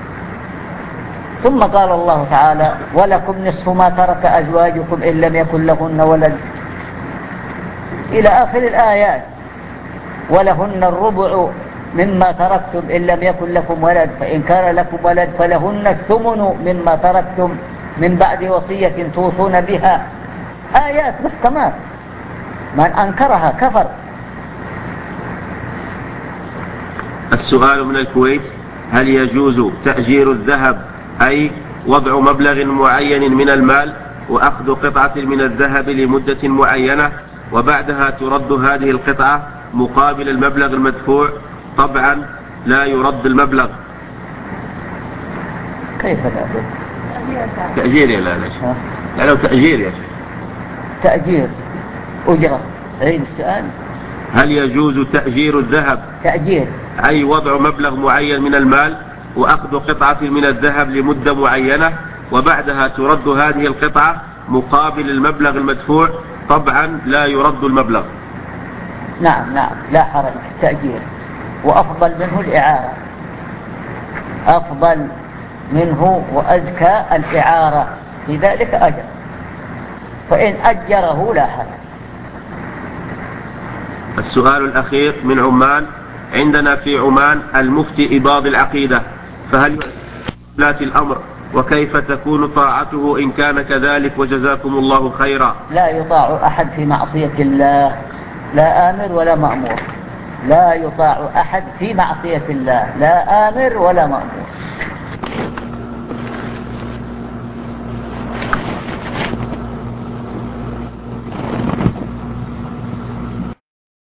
ثم قال الله تعالى ولكم نصف ما ترك أزواجكم إن لم يكن لهن ولد إلى آخر الآيات، ولهن الربع مما تركتم إن لم يكن لكم ولد فإن كان لكم ولد فلهن الثمن مما تركتم من بعد وصية توصون بها. آيات محكمات، من أنكرها كفر. السؤال من الكويت: هل يجوز تأجير الذهب، أي وضع مبلغ معين من المال وأخذ قطعة من الذهب لمدة معينة وبعدها ترد هذه القطعة مقابل المبلغ المدفوع؟ طبعا لا يرد المبلغ. كيف لا؟ تأجير يا لا لو تأجير يا شيخ. تأجير أجرة. عيد السؤال. هل يجوز تأجير الذهب، تأجير أي وضع مبلغ معين من المال وأخذ قطعة من الذهب لمدة معينة وبعدها ترد هذه القطعة مقابل المبلغ المدفوع؟ طبعا لا يرد المبلغ. نعم لا حرج، تأجير، وأفضل منه الإعارة، أفضل منه وأزكى الإعارة، في ذلك أجر، فإن أجره لا حرج. السؤال الأخير من عمان: عندنا في عمان المفتي إباض العقيدة، فهل ولاة الأمر، وكيف تكون طاعته إن كان كذلك؟ وجزاكم الله خيرا. لا يطاع أحد في معصية الله، لا آمر ولا مأمور. لا يطاع أحد في معصية الله، لا آمر ولا مأمور.